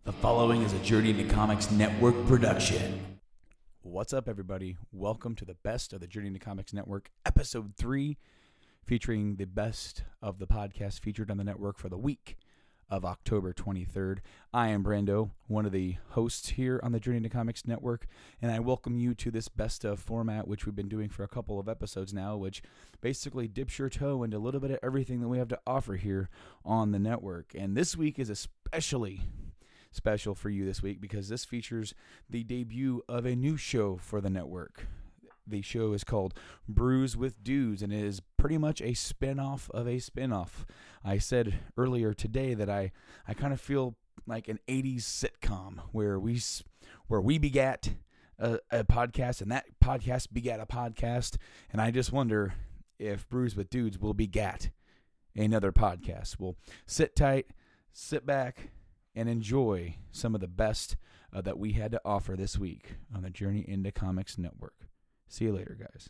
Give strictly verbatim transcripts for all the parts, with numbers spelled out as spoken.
The following is a Journey into Comics Network production. What's up, everybody? Welcome to the Best of the Journey into Comics Network, Episode three, featuring the best of the podcast featured on the network for the week of October twenty-third. I am Brando, one of the hosts here on the Journey into Comics Network, and I welcome you to this best of format, which we've been doing for a couple of episodes now, which basically dips your toe into a little bit of everything that we have to offer here on the network. And this week is especially special for you this week because this features the debut of a new show for the network. The show is called Brews with Dudes, and it is pretty much a spin-off of a spin-off. I said earlier today that I, I kind of feel like an eighties sitcom where we where we begat a, a podcast and that podcast begat a podcast, and I just wonder if Brews with Dudes will begat another podcast. We'll sit tight, sit back, and enjoy some of the best uh, that we had to offer this week on the Journey into Comics Network. See you later, guys.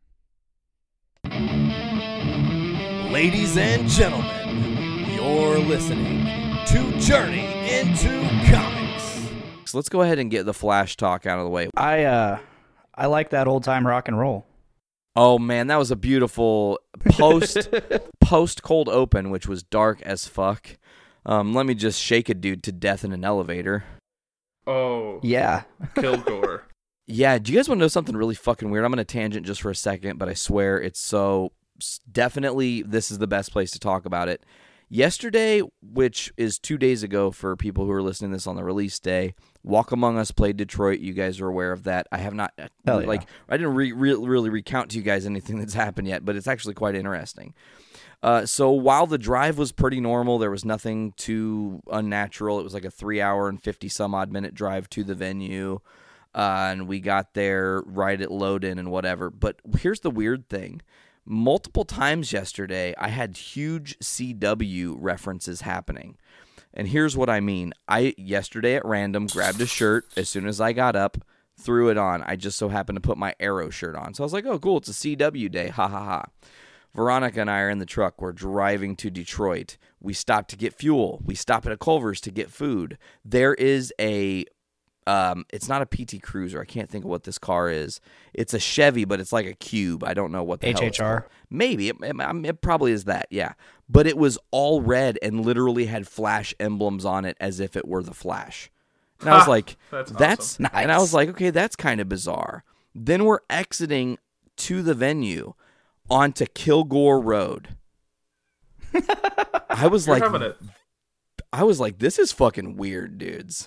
Ladies and gentlemen, you're listening to Journey into Comics. So let's go ahead and get the Flash talk out of the way. I uh, I like that old time rock and roll. Oh man, that was a beautiful post post cold open, which was dark as fuck. Um, let me just shake a dude to death in an elevator. Oh. Yeah. Kilgore. Yeah, do you guys want to know something really fucking weird? I'm going to tangent just for a second, but I swear it's so... Definitely, this is the best place to talk about it. Yesterday, which is two days ago for people who are listening to this on the release day, Walk Among Us played Detroit. You guys are aware of that. I have not... Hell yeah. like I didn't re- re- really recount to you guys anything that's happened yet, but it's actually quite interesting. Uh, so while the drive was pretty normal, there was nothing too unnatural. It was like a three-hour and fifty-some-odd minute drive to the venue, uh, and we got there right at load-in and whatever. But here's the weird thing. Multiple times yesterday, I had huge C W references happening. And here's what I mean. I, yesterday at random, grabbed a shirt as soon as I got up, threw it on. I just so happened to put my Arrow shirt on. So I was like, oh, cool, it's a C W day, ha ha ha. Veronica and I are in the truck. We're driving to Detroit. We stop to get fuel. We stop at a Culver's to get food. There is a, um, it's not a P T Cruiser. I can't think of what this car is. It's a Chevy, but it's like a cube. I don't know what the H H R? hell it's called. Maybe. It, it, it probably is that, yeah. But it was all red and literally had Flash emblems on it as if it were the Flash. And I was like, that's that's, awesome. Nice. And I was like, okay, that's kind of bizarre. Then we're exiting to the venue onto Kilgore Road. I was You're like, having it. I was like, this is fucking weird, dudes.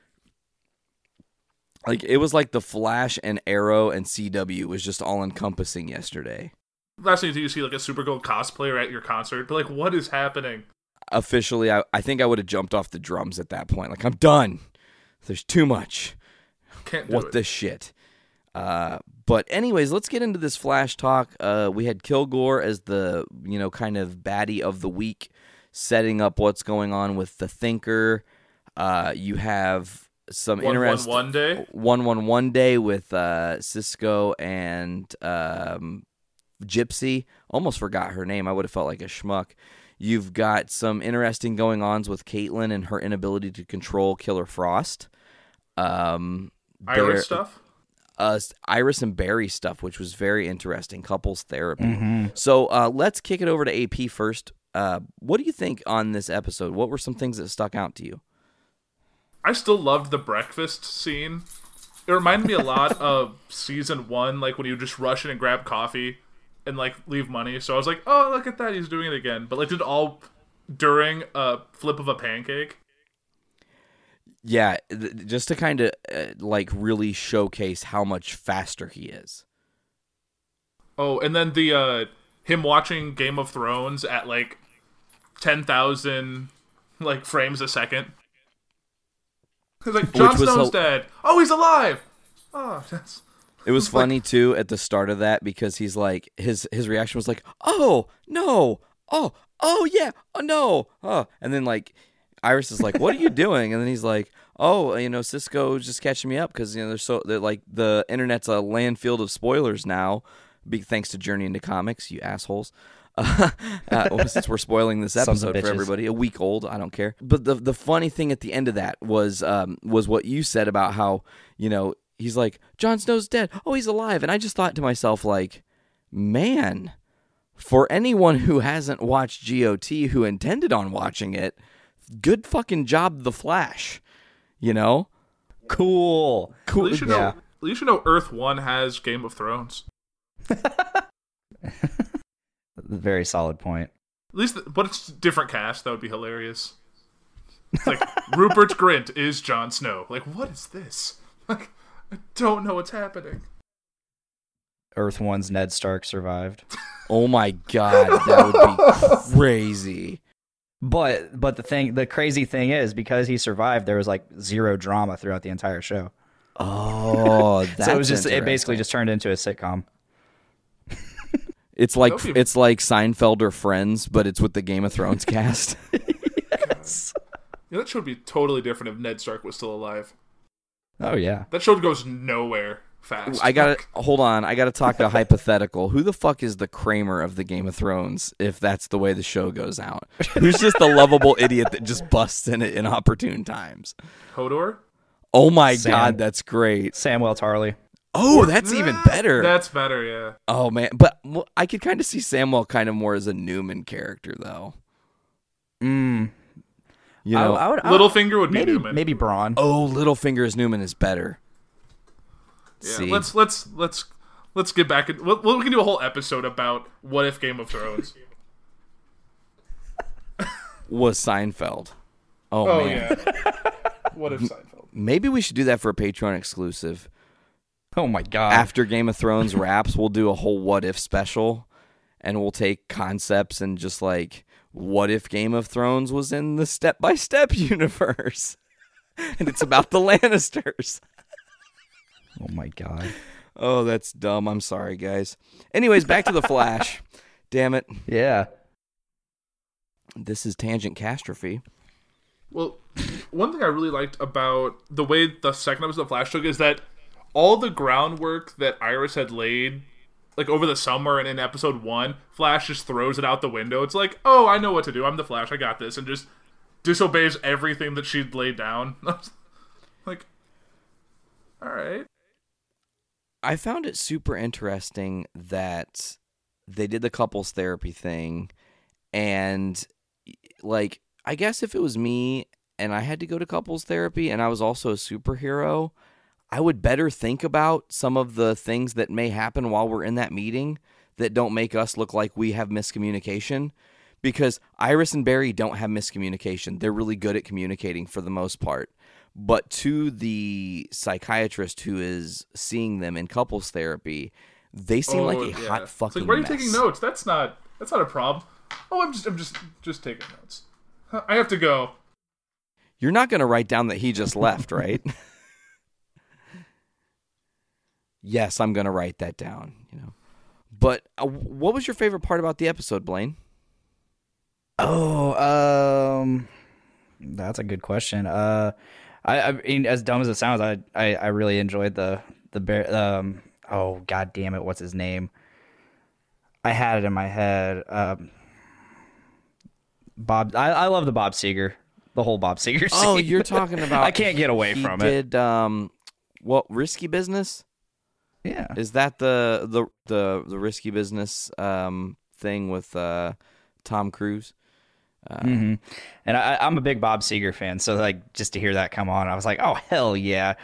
Like, it was like the Flash and Arrow and C W was just all encompassing yesterday. Last thing you see like a Supergirl cosplayer at your concert, but like, what is happening? Officially, I, I think I would have jumped off the drums at that point. Like, I'm done. There's too much. Can't do What it. the shit? Uh, but anyways, let's get into this Flash talk. Uh, we had Kilgore as the, you know, kind of baddie of the week, setting up what's going on with the Thinker. Uh, you have some One, interesting one, one day. one one one day with uh, Cisco and um, Gypsy. Almost forgot her name. I would have felt like a schmuck. You've got some interesting going ons with Caitlin and her inability to control Killer Frost. Um, there- Iris stuff. Uh, Iris and Barry stuff, which was very interesting. Couples therapy. Mm-hmm. So uh, let's kick it over to A P first. Uh, what do you think on this episode? What were some things that stuck out to you? I still loved the breakfast scene. It reminded me a lot of season one, like when you just rush in and grab coffee and like leave money. So I was like, oh, look at that, he's doing it again. But like, did it all during a flip of a pancake. Yeah, th- just to kind of uh, like really showcase how much faster he is. Oh, and then the uh, him watching Game of Thrones at like ten thousand like frames a second. He's like, Jon Which was Snow's hel- dead. Oh, he's alive. Oh, that's. It was It's like- funny too at the start of that because he's like his his reaction was like, "Oh no, oh oh yeah, oh no, oh," and then like Iris is like, "What are you doing?" And then he's like, "Oh, you know, Cisco's just catching me up because you know they're so they're like the internet's a landfill of spoilers now, big thanks to Journey into Comics, you assholes." Uh, uh, since we're spoiling this Sons of episode for bitches. everybody, a week old, I don't care. But the the funny thing at the end of that was um, was what you said about how, you know, he's like, Jon Snow's dead. Oh, he's alive. And I just thought to myself, like, man, for anyone who hasn't watched G O T who intended on watching it, good fucking job, The Flash. You know? Cool. At least you know, Yeah. at least you know Earth One has Game of Thrones. Very solid point. At least, but it's a different cast. That would be hilarious. It's like Rupert Grint is Jon Snow. Like, what is this? Like, I don't know what's happening. Earth One's Ned Stark survived. Oh my god, that would be crazy. But but the thing, the crazy thing is, because he survived, there was like zero drama throughout the entire show. Oh, that's so it was just it interesting. basically just turned into a sitcom. It's like That'd be- it's like Seinfeld or Friends, but it's with the Game of Thrones cast. Yes. Yeah, that show would be totally different if Ned Stark was still alive. Oh yeah. That show goes nowhere fast. I gotta hold on. I gotta talk a hypothetical. Who the fuck is the Kramer of the Game of Thrones? If that's the way the show goes out, who's just the lovable idiot that just busts in at inopportune times? Hodor? Oh my Sam. god, that's great. Samuel Tarly. Oh, that's even better. That's better, yeah. Oh man, but well, I could kind of see Samwell kind of more as a Newman character, though. Mm. You know, I, I would, I Littlefinger would be maybe Newman. maybe Braun. oh, Littlefinger's Newman is better. Yeah, See, let's let's let's let's get back. In, we we can do a whole episode about what if Game of Thrones. was Seinfeld. Oh, Oh man, yeah. What if Seinfeld? maybe we should do that for a Patreon exclusive. Oh my god. After Game of Thrones wraps, we'll do a whole what if special, and we'll take concepts and just like, what if Game of Thrones was in the Step by Step universe, and it's about the Lannisters. Oh my god. Oh, that's dumb. I'm sorry, guys. Anyways, back to the Flash. Damn it, Yeah. this is Tangent Catastrophe. Well, one thing I really liked about the way the second episode of Flash took is that all the groundwork that Iris had laid, like over the summer and in episode one, Flash just throws it out the window. It's like, oh, I know what to do. I'm the Flash. I got this, and just disobeys everything that she'd laid down. Like, all right. I found it super interesting that they did the couples therapy thing, and like, I guess if it was me and I had to go to couples therapy and I was also a superhero, I would better think about some of the things that may happen while we're in that meeting that don't make us look like we have miscommunication, because Iris and Barry don't have miscommunication. They're really good at communicating for the most part. But to the psychiatrist who is seeing them in couples therapy, they seem Oh, like a yeah. hot It's fucking like, why are you mess. taking notes? That's not that's not a problem. Oh, I'm just I'm just just taking notes. I have to go. You're not going to write down that he just left, right? Yes, I'm going to write that down, you know. But uh, what was your favorite part about the episode, Blaine? Oh, um, that's a good question. Uh, I, I mean, as dumb as it sounds, I, I, I really enjoyed the the bear. Um, oh god damn it, what's his name? I had it in my head. Um, Bob. I, I love the Bob Seger, the whole Bob Seger. Oh, scene. you're talking about. I can't get away he from it. did, um, what, Risky Business? Yeah. Is that the the the, the Risky Business um thing with uh, Tom Cruise? Uh, hmm And I, I'm a big Bob Seger fan, so like just to hear that come on, I was like, oh hell yeah.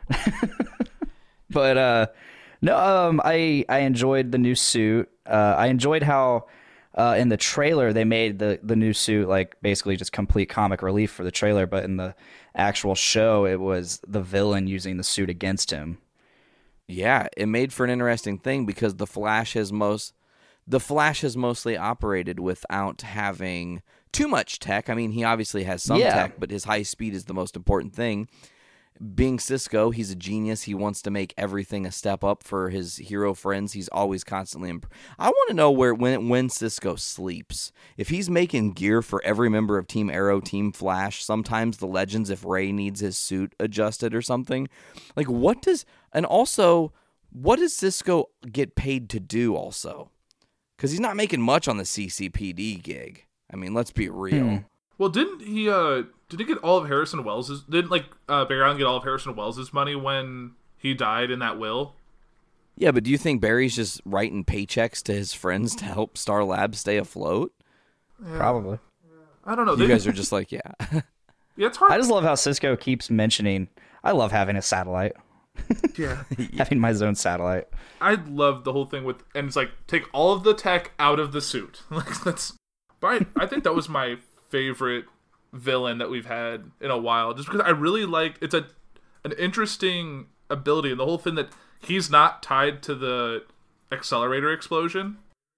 But uh, no, um, I I enjoyed the new suit. Uh, I enjoyed how uh, in the trailer they made the the new suit like basically just complete comic relief for the trailer, but in the actual show it was the villain using the suit against him. Yeah, it made for an interesting thing because the Flash has most the Flash has mostly operated without having too much tech. I mean, he obviously has some Yeah. tech, but his high speed is the most important thing. Being Cisco, he's a genius. He wants to make everything a step up for his hero friends. He's always constantly imp- I want to know where when when Cisco sleeps. If he's making gear for every member of Team Arrow, Team Flash, sometimes the Legends if Ray needs his suit adjusted or something. Like what does and also what does Cisco get paid to do also? Because he's not making much on the C C P D gig. I mean, let's be real. Hmm. Well, didn't he? Uh, did he get all of Harrison Wells's? Didn't like uh, Barry Allen get all of Harrison Wells's money when he died in that will? Yeah, but do you think Barry's just writing paychecks to his friends to help Star Labs stay afloat? Yeah. Probably. I don't know. You They- guys are just like, yeah. yeah, it's hard. I just love how Cisco keeps mentioning. I love having a satellite, yeah, having my own satellite. I love the whole thing with, and it's like take all of the tech out of the suit. Like that's, but I, I think that was my favorite villain that we've had in a while, just because I really like it's a an interesting ability, and the whole thing that he's not tied to the accelerator explosion.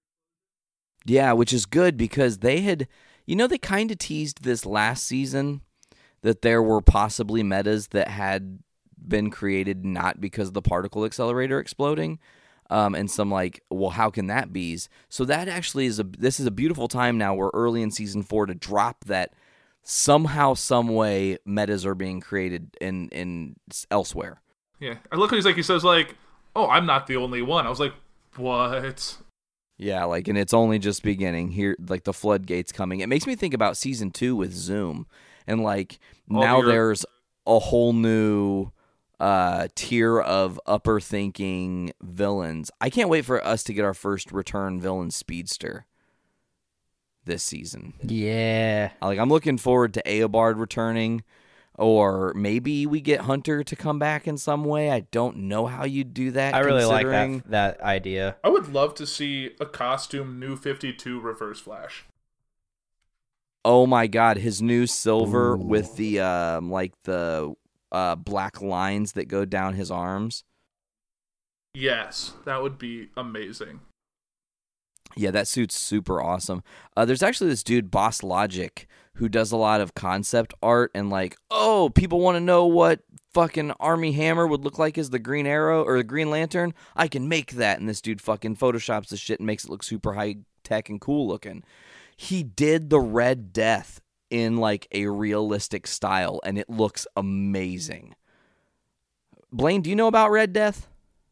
Yeah, which is good because they had, you know, they kind of teased this last season that there were possibly metas that had been created not because of the particle accelerator exploding. Um, and some like, well, how can that be? So that actually is a, this is a beautiful time now. We're early in season four to drop that somehow, some way metas are being created in, in elsewhere. Yeah, I look. He's like he says like, "Oh, I'm not the only one." I was like, "What?" Yeah, like, and it's only just beginning here, like the floodgates coming. It makes me think about season two with Zoom, and like All now your- there's a whole new uh, tier of upper thinking villains. I can't wait for us to get our first return villain speedster this season. Yeah. Like, I'm looking forward to Eobard returning, or maybe we get Hunter to come back in some way. I don't know how you do that. I really like considering- that that idea. I would love to see a costume New fifty-two Reverse Flash. Oh my God, his new silver with the um like the uh black lines that go down his arms. Yes, that would be amazing. Yeah, that suit's super awesome. Uh, there's actually this dude, Boss Logic, who does a lot of concept art and like, oh, people want to know what fucking Army Hammer would look like as the Green Arrow or the Green Lantern. I can make that, and this dude fucking photoshops the shit and makes it look super high tech and cool looking. He did the Red Death in like a realistic style, and it looks amazing. Blaine, do you know about Red Death?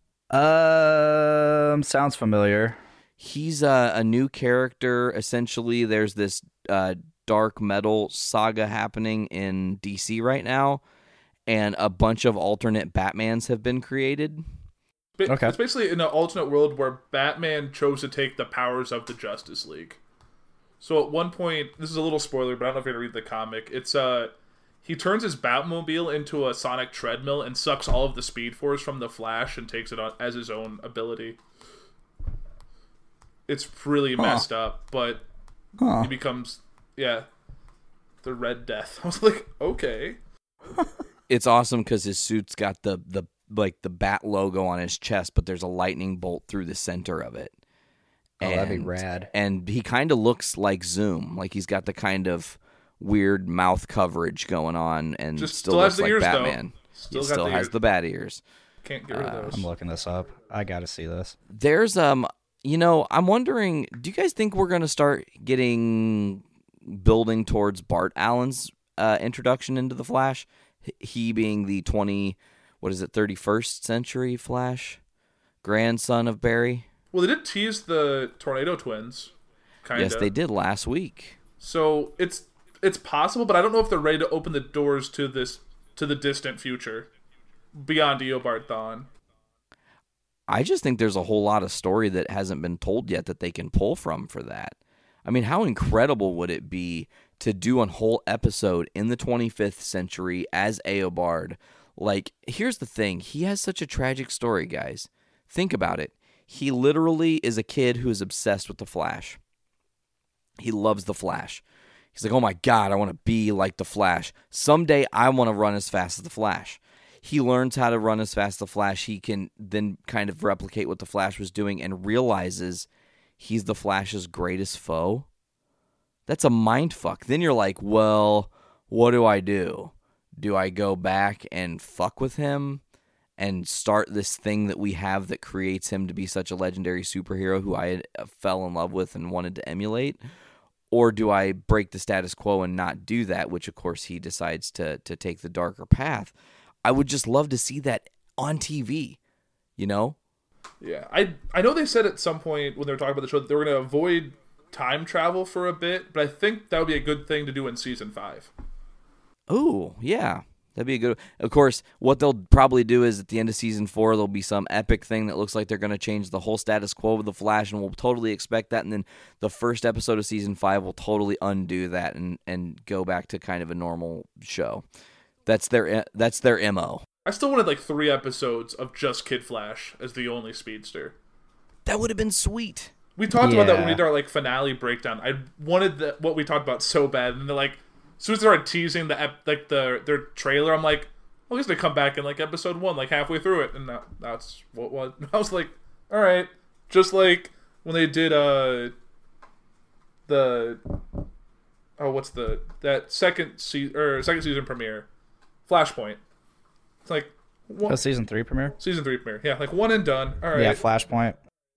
Um, sounds familiar. He's a, a new character. Essentially, there's this uh, dark metal saga happening in D C right now, and a bunch of alternate Batmans have been created. Ba- Okay. It's basically in an alternate world where Batman chose to take the powers of the Justice League. So at one point, this is a little spoiler, but I don't know if you're going to read the comic. It's uh, he turns his Batmobile into a sonic treadmill and sucks all of the Speed Force from the Flash and takes it on as his own ability. It's really messed up, but Huh. he becomes, yeah, the Red Death. I was like, okay. It's awesome because his suit's got the the like the bat logo on his chest, but there's a lightning bolt through the center of it. Oh, that'd be And- rad. And he kind of looks like Zoom, like he's got the kind of weird mouth coverage going on, and Just still, still has looks the like ears, though. Batman. Still he got still the has ears. the bat ears. Can't get rid of those. I'm looking this up. I gotta see this. There's um, you know, I'm wondering, do you guys think we're gonna start getting building towards Bart Allen's uh, introduction into the Flash? H- He being the twenty, what is it, thirty-first century Flash, grandson of Barry. Well, they did tease the Tornado Twins, kind of. Yes, they did last week. So it's it's possible, but I don't know if they're ready to open the doors to this to the distant future beyond Eobard Thawne. I just think there's a whole lot of story that hasn't been told yet that they can pull from for that. I mean, how incredible would it be to do a whole episode in the twenty-fifth century as Eobard? Like, here's the thing. He has such a tragic story, guys. Think about it. He literally is a kid who is obsessed with the Flash. He loves the Flash. He's like, oh my God, I want to be like the Flash. Someday I want to run as fast as the Flash. He learns how to run as fast as the Flash. He can then kind of replicate what the Flash was doing and realizes he's the Flash's greatest foe. That's a mind fuck. Then you're like, well, what do I do? Do I go back and fuck with him and start this thing that we have that creates him to be such a legendary superhero who I fell in love with and wanted to emulate? Or do I break the status quo and not do that, which of course he decides to to take the darker path? I would just love to see that on T V, you know? Yeah, I I know they said at some point when they were talking about the show that they were going to avoid time travel for a bit, but I think that would be a good thing to do in season five. Ooh, yeah. That'd be a good. Of course, what they'll probably do is at the end of season four, there'll be some epic thing that looks like they're going to change the whole status quo of the Flash, and we'll totally expect that. And then the first episode of season five will totally undo that and, and go back to kind of a normal show. That's their that's their M O. I still wanted like three episodes of just Kid Flash as the only speedster. That would have been sweet. We talked about that when we Yeah. did our like finale breakdown. I wanted the, what we talked about so bad, and they're like, as soon as they started teasing the ep, like the their trailer, I'm like, well, at least they come back in like episode one, like halfway through it, and that, that's what was. I was like, all right, just like when they did uh the oh what's the that second season or second season premiere, Flashpoint. It's like one, Oh, season three premiere? season three premiere, yeah, like one and done. All right, Yeah, Flashpoint.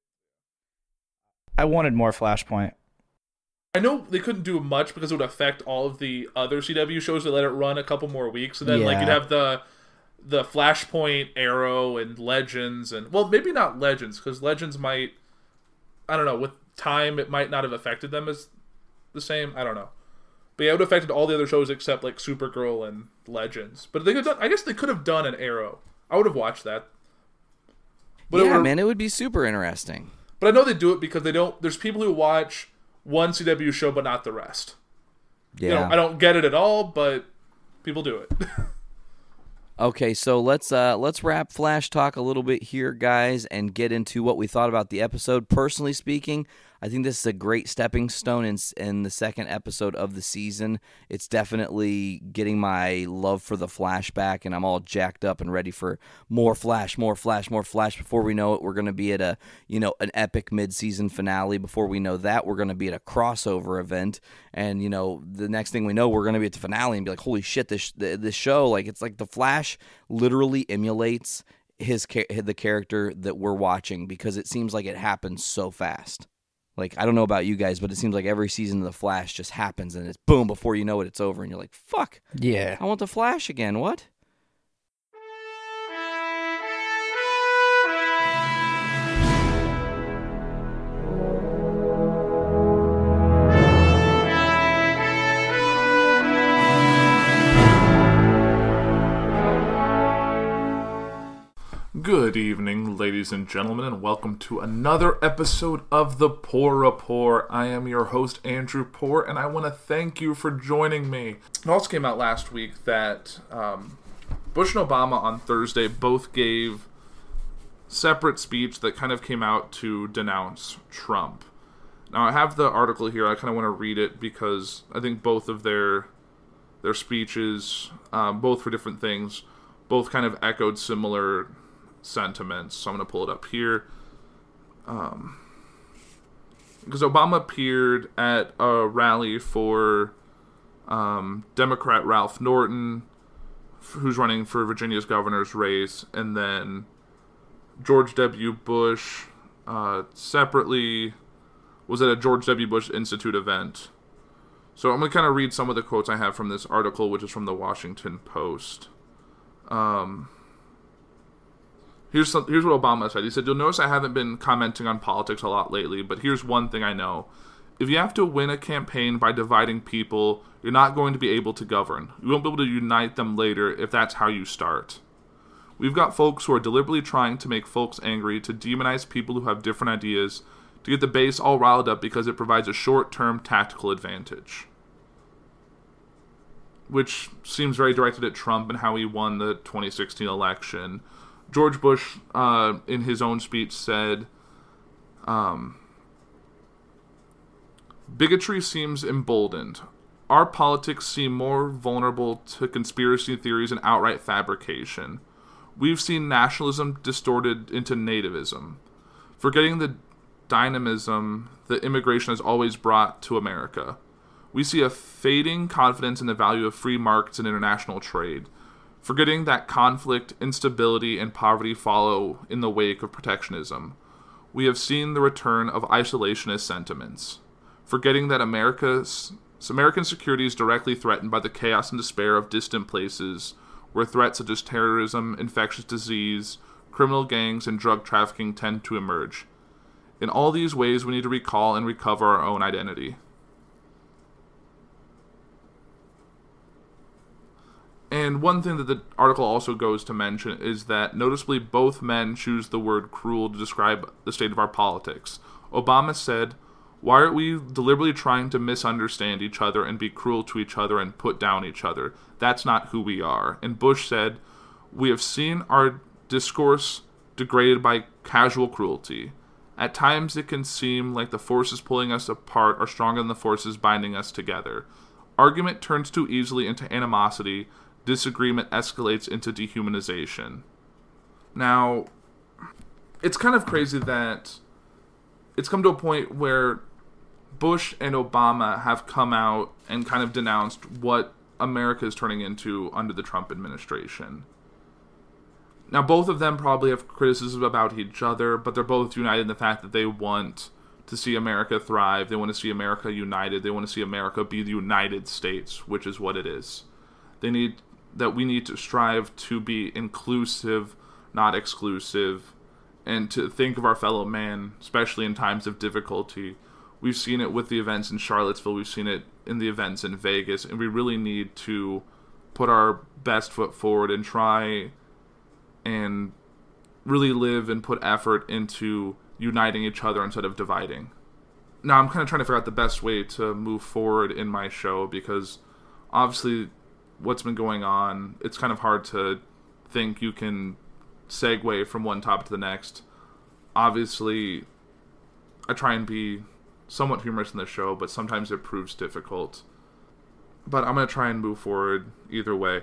I wanted more Flashpoint. I know they couldn't do much because it would affect all of the other C W shows to let it run a couple more weeks, and then like Yeah. you'd have the the Flashpoint, Arrow, and Legends, and well, maybe not Legends because Legends might, I don't know, with time it might not have affected them as the same. I don't know, but yeah, it would have affected all the other shows except like Supergirl and Legends. But they could, done, I guess they could have done an Arrow. I would have watched that. But it yeah, would've- man, it would be super interesting. But I know they do it because they don't. There's people who watch one C W show but not the rest. Yeah. You know, I don't get it at all, but people do it. Okay, so let's uh, let's wrap Flash Talk a little bit here, guys, and get into what we thought about the episode. Personally speaking, I think this is a great stepping stone in, in the second episode of the season. It's definitely getting my love for the Flash back, and I'm all jacked up and ready for more Flash, more Flash, more Flash. Before we know it, we're going to be at a you know an epic mid-season finale. Before we know that, we're going to be at a crossover event, and you know the next thing we know, we're going to be at the finale and be like, holy shit, this this show, like it's like the Flash literally emulates his the character that we're watching because it seems like it happens so fast. Like, I don't know about you guys, but it seems like every season of The Flash just happens and it's boom, before you know it, it's over. And you're like, fuck, Yeah. I want The Flash again. What? Good evening, ladies and gentlemen, and welcome to another episode of The Poor Rapport. I am your host, Andrew Poor, and I want to thank you for joining me. It also came out last week that um, Bush and Obama on Thursday both gave separate speech that kind of came out to denounce Trump. Now, I have the article here. I kind of want to read it because I think both of their their speeches, um, both for different things, both kind of echoed similar sentiments. So I'm going to pull it up here. Um, because Obama appeared at a rally for um, Democrat Ralph Norton, who's running for Virginia's governor's race, and then George W. Bush uh, separately was at a George W. Bush Institute event. So I'm going to kind of read some of the quotes I have from this article, which is from the Washington Post. Um... Here's some, here's what Obama said. He said, "You'll notice I haven't been commenting on politics a lot lately, but here's one thing I know. If you have to win a campaign by dividing people, you're not going to be able to govern. You won't be able to unite them later if that's how you start. We've got folks who are deliberately trying to make folks angry, to demonize people who have different ideas, to get the base all riled up because it provides a short-term tactical advantage." Which seems very directed at Trump and how he won the twenty sixteen election. George Bush, uh, in his own speech, said, um, "Bigotry seems emboldened. Our politics seem more vulnerable to conspiracy theories and outright fabrication. We've seen nationalism distorted into nativism, forgetting the dynamism that immigration has always brought to America. We see a fading confidence in the value of free markets and international trade, forgetting that conflict, instability, and poverty follow in the wake of protectionism. We have seen the return of isolationist sentiments, forgetting that America's, American security is directly threatened by the chaos and despair of distant places, where threats such as terrorism, infectious disease, criminal gangs, and drug trafficking tend to emerge. In all these ways, we need to recall and recover our own identity. And one thing that the article also goes to mention is that noticeably both men choose the word cruel to describe the state of our politics. Obama said, "Why are we deliberately trying to misunderstand each other and be cruel to each other and put down each other? That's not who we are." And Bush said, "We have seen our discourse degraded by casual cruelty. At times it can seem like the forces pulling us apart are stronger than the forces binding us together. Argument turns too easily into animosity. Disagreement escalates into dehumanization." Now, it's kind of crazy that it's come to a point where Bush and Obama have come out and kind of denounced what America is turning into under the Trump administration. Now, both of them probably have criticism about each other, but they're both united in the fact that they want to see America thrive. They want to see America united. They want to see America be the United States, which is what it is. They need that we need to strive to be inclusive, not exclusive, and to think of our fellow man, especially in times of difficulty. We've seen it with the events in Charlottesville. We've seen it in the events in Vegas, and we really need to put our best foot forward and try and really live and put effort into uniting each other instead of dividing. Now, I'm kind of trying to figure out the best way to move forward in my show, because obviously what's been going on, it's kind of hard to think you can segue from one topic to the next. Obviously, I try and be somewhat humorous in the show, but sometimes it proves difficult. But I'm going to try and move forward either way.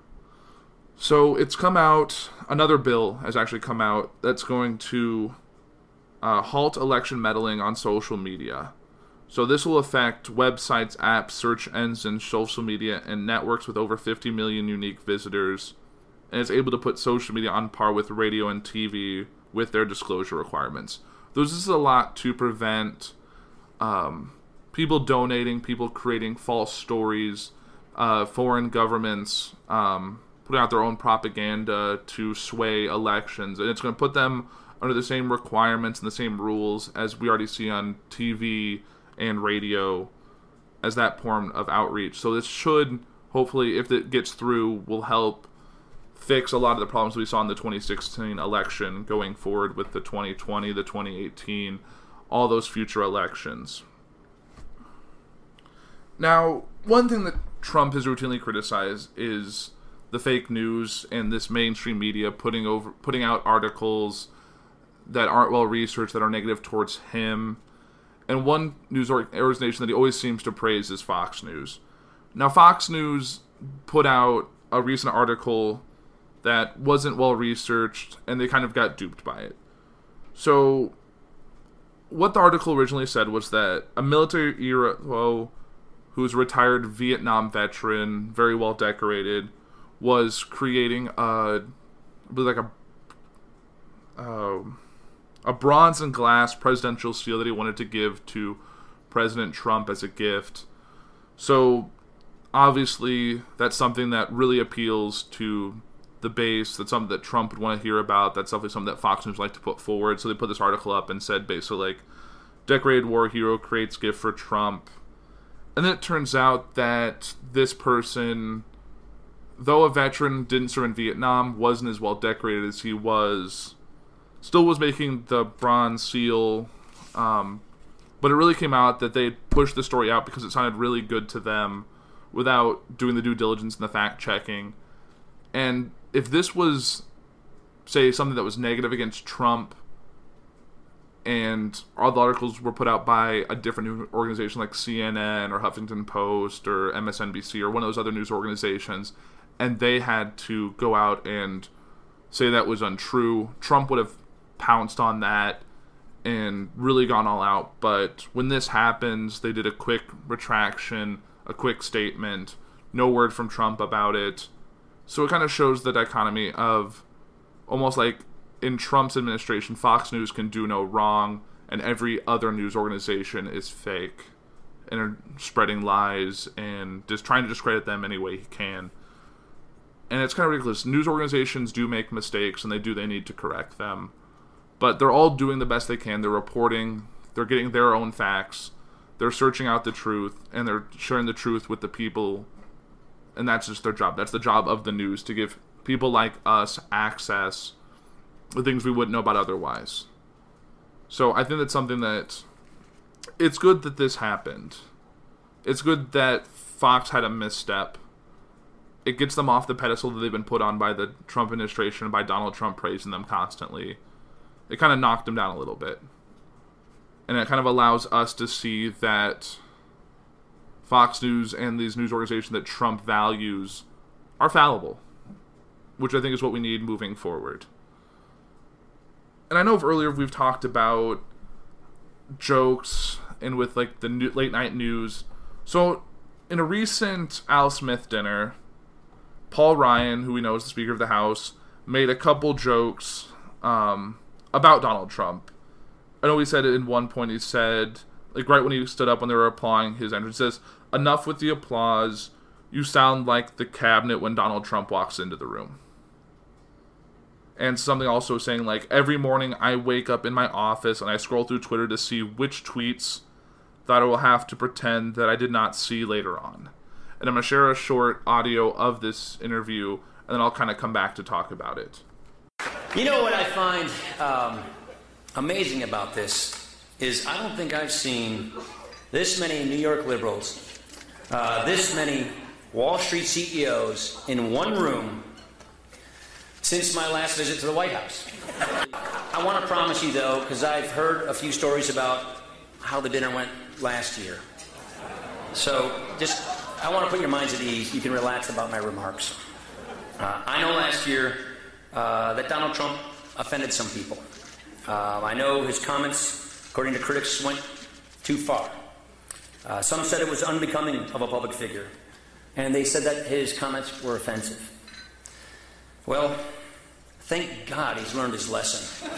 So it's come out, another bill has actually come out that's going to uh, halt election meddling on social media. So this will affect websites, apps, search engines, social media, and networks with over fifty million unique visitors. And it's able to put social media on par with radio and T V with their disclosure requirements. This is a lot to prevent um, people donating, people creating false stories, uh, foreign governments um, putting out their own propaganda to sway elections. And it's going to put them under the same requirements and the same rules as we already see on T V and radio as that form of outreach. So this should, hopefully, if it gets through, will help fix a lot of the problems we saw in the twenty sixteen election going forward with the twenty twenty, the twenty eighteen, all those future elections. Now, one thing that Trump has routinely criticized is the fake news and this mainstream media putting over putting out articles that aren't well researched, that are negative towards him. And one news organization that he always seems to praise is Fox News. Now, Fox News put out a recent article that wasn't well researched, and they kind of got duped by it. So, what the article originally said was that a military hero who's a retired Vietnam veteran, very well decorated, was creating a, like a, uh, a bronze and glass presidential seal that he wanted to give to President Trump as a gift. So, obviously, that's something that really appeals to the base. That's something that Trump would want to hear about. That's definitely something that Fox News like to put forward. So they put this article up and said basically like, decorated war hero creates gift for Trump. And then it turns out that this person, though a veteran, didn't serve in Vietnam, wasn't as well decorated as he was, still was making the bronze seal. Um, but it really came out that they pushed the story out because it sounded really good to them without doing the due diligence and the fact checking. And if this was, say, something that was negative against Trump, and all the articles were put out by a different news organization like C N N or Huffington Post or M S N B C or one of those other news organizations, and they had to go out and say that was untrue, Trump would have pounced on that and really gone all out. But when this happens, they did a quick retraction, a quick statement, no word from Trump about it. So it kind of shows the dichotomy of almost like in Trump's administration, Fox News can do no wrong, and every other news organization is fake and are spreading lies and just trying to discredit them any way he can. And it's kind of ridiculous. News organizations do make mistakes, and they do, they need to correct them. But they're all doing the best they can. They're reporting, they're getting their own facts, they're searching out the truth, and they're sharing the truth with the people. And that's just their job. That's the job of the news, to give people like us access to things we wouldn't know about otherwise. So I think that's something that, it's good that this happened. It's good that Fox had a misstep. It gets them off the pedestal that they've been put on by the Trump administration, by Donald Trump praising them constantly. It kind of knocked them down a little bit. And it kind of allows us to see that Fox News and these news organizations that Trump values are fallible, which I think is what we need moving forward. And I know earlier we've talked about jokes and with like the new, late night news. So in a recent Al Smith dinner, Paul Ryan, who we know is the Speaker of the House, made a couple jokes um, about Donald Trump. I know he said it in one point, he said, like right when he stood up when they were applauding his entrance, he says, "Enough with the applause. You sound like the cabinet when Donald Trump walks into the room." And something also saying like, "Every morning I wake up in my office and I scroll through Twitter to see which tweets that I will have to pretend that I did not see later on." And I'm going to share a short audio of this interview, and then I'll kind of come back to talk about it. You know what I find um, amazing about this is I don't think I've seen this many New York liberals, uh, this many Wall Street C E Os in one room since my last visit to the White House. I want to promise you, though, because I've heard a few stories about how the dinner went last year. So just, I want to put your minds at ease. You can relax about my remarks. Uh, I know last year uh, that Donald Trump offended some people. Uh, I know his comments, according to critics, went too far. Uh, some said it was unbecoming of a public figure, and they said that his comments were offensive. Well, thank God he's learned his lesson.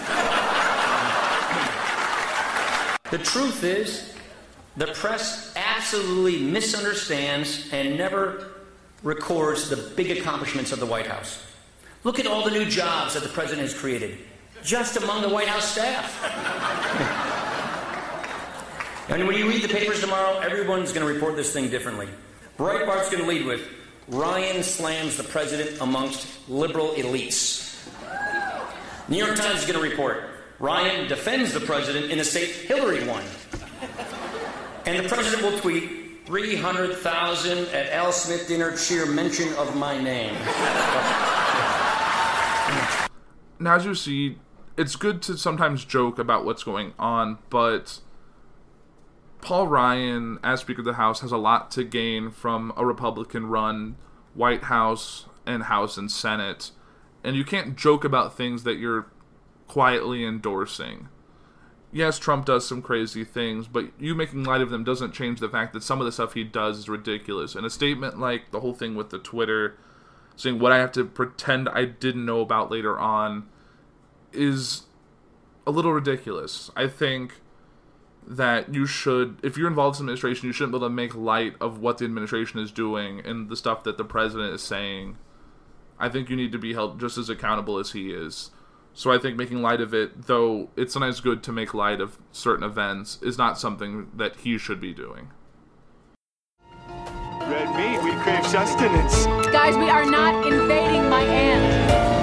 The truth is, the press absolutely misunderstands and never records the big accomplishments of the White House. Look at all the new jobs that the president has created, just among the White House staff. And when you read the papers tomorrow, everyone's going to report this thing differently. Breitbart's going to lead with, "Ryan slams the president amongst liberal elites." New York Times is going to report, "Ryan defends the president in a state Hillary won." And the president will tweet, three hundred thousand at Al Smith dinner cheer mention of my name. Now, as you see, it's good to sometimes joke about what's going on, but Paul Ryan, as Speaker of the House, has a lot to gain from a Republican-run White House and House and Senate. And you can't joke about things that you're quietly endorsing. Yes, Trump does some crazy things, but you making light of them doesn't change the fact that some of the stuff he does is ridiculous. And a statement like the whole thing with the Twitter, saying what I have to pretend I didn't know about later on, is a little ridiculous. I think that you should, if you're involved in this administration, you shouldn't be able to make light of what the administration is doing and the stuff that the president is saying. I think you need to be held just as accountable as he is. So I think making light of it, though it's sometimes good to make light of certain events, is not something that he should be doing. Red meat, we crave sustenance. Guys, we are not invading my aunt.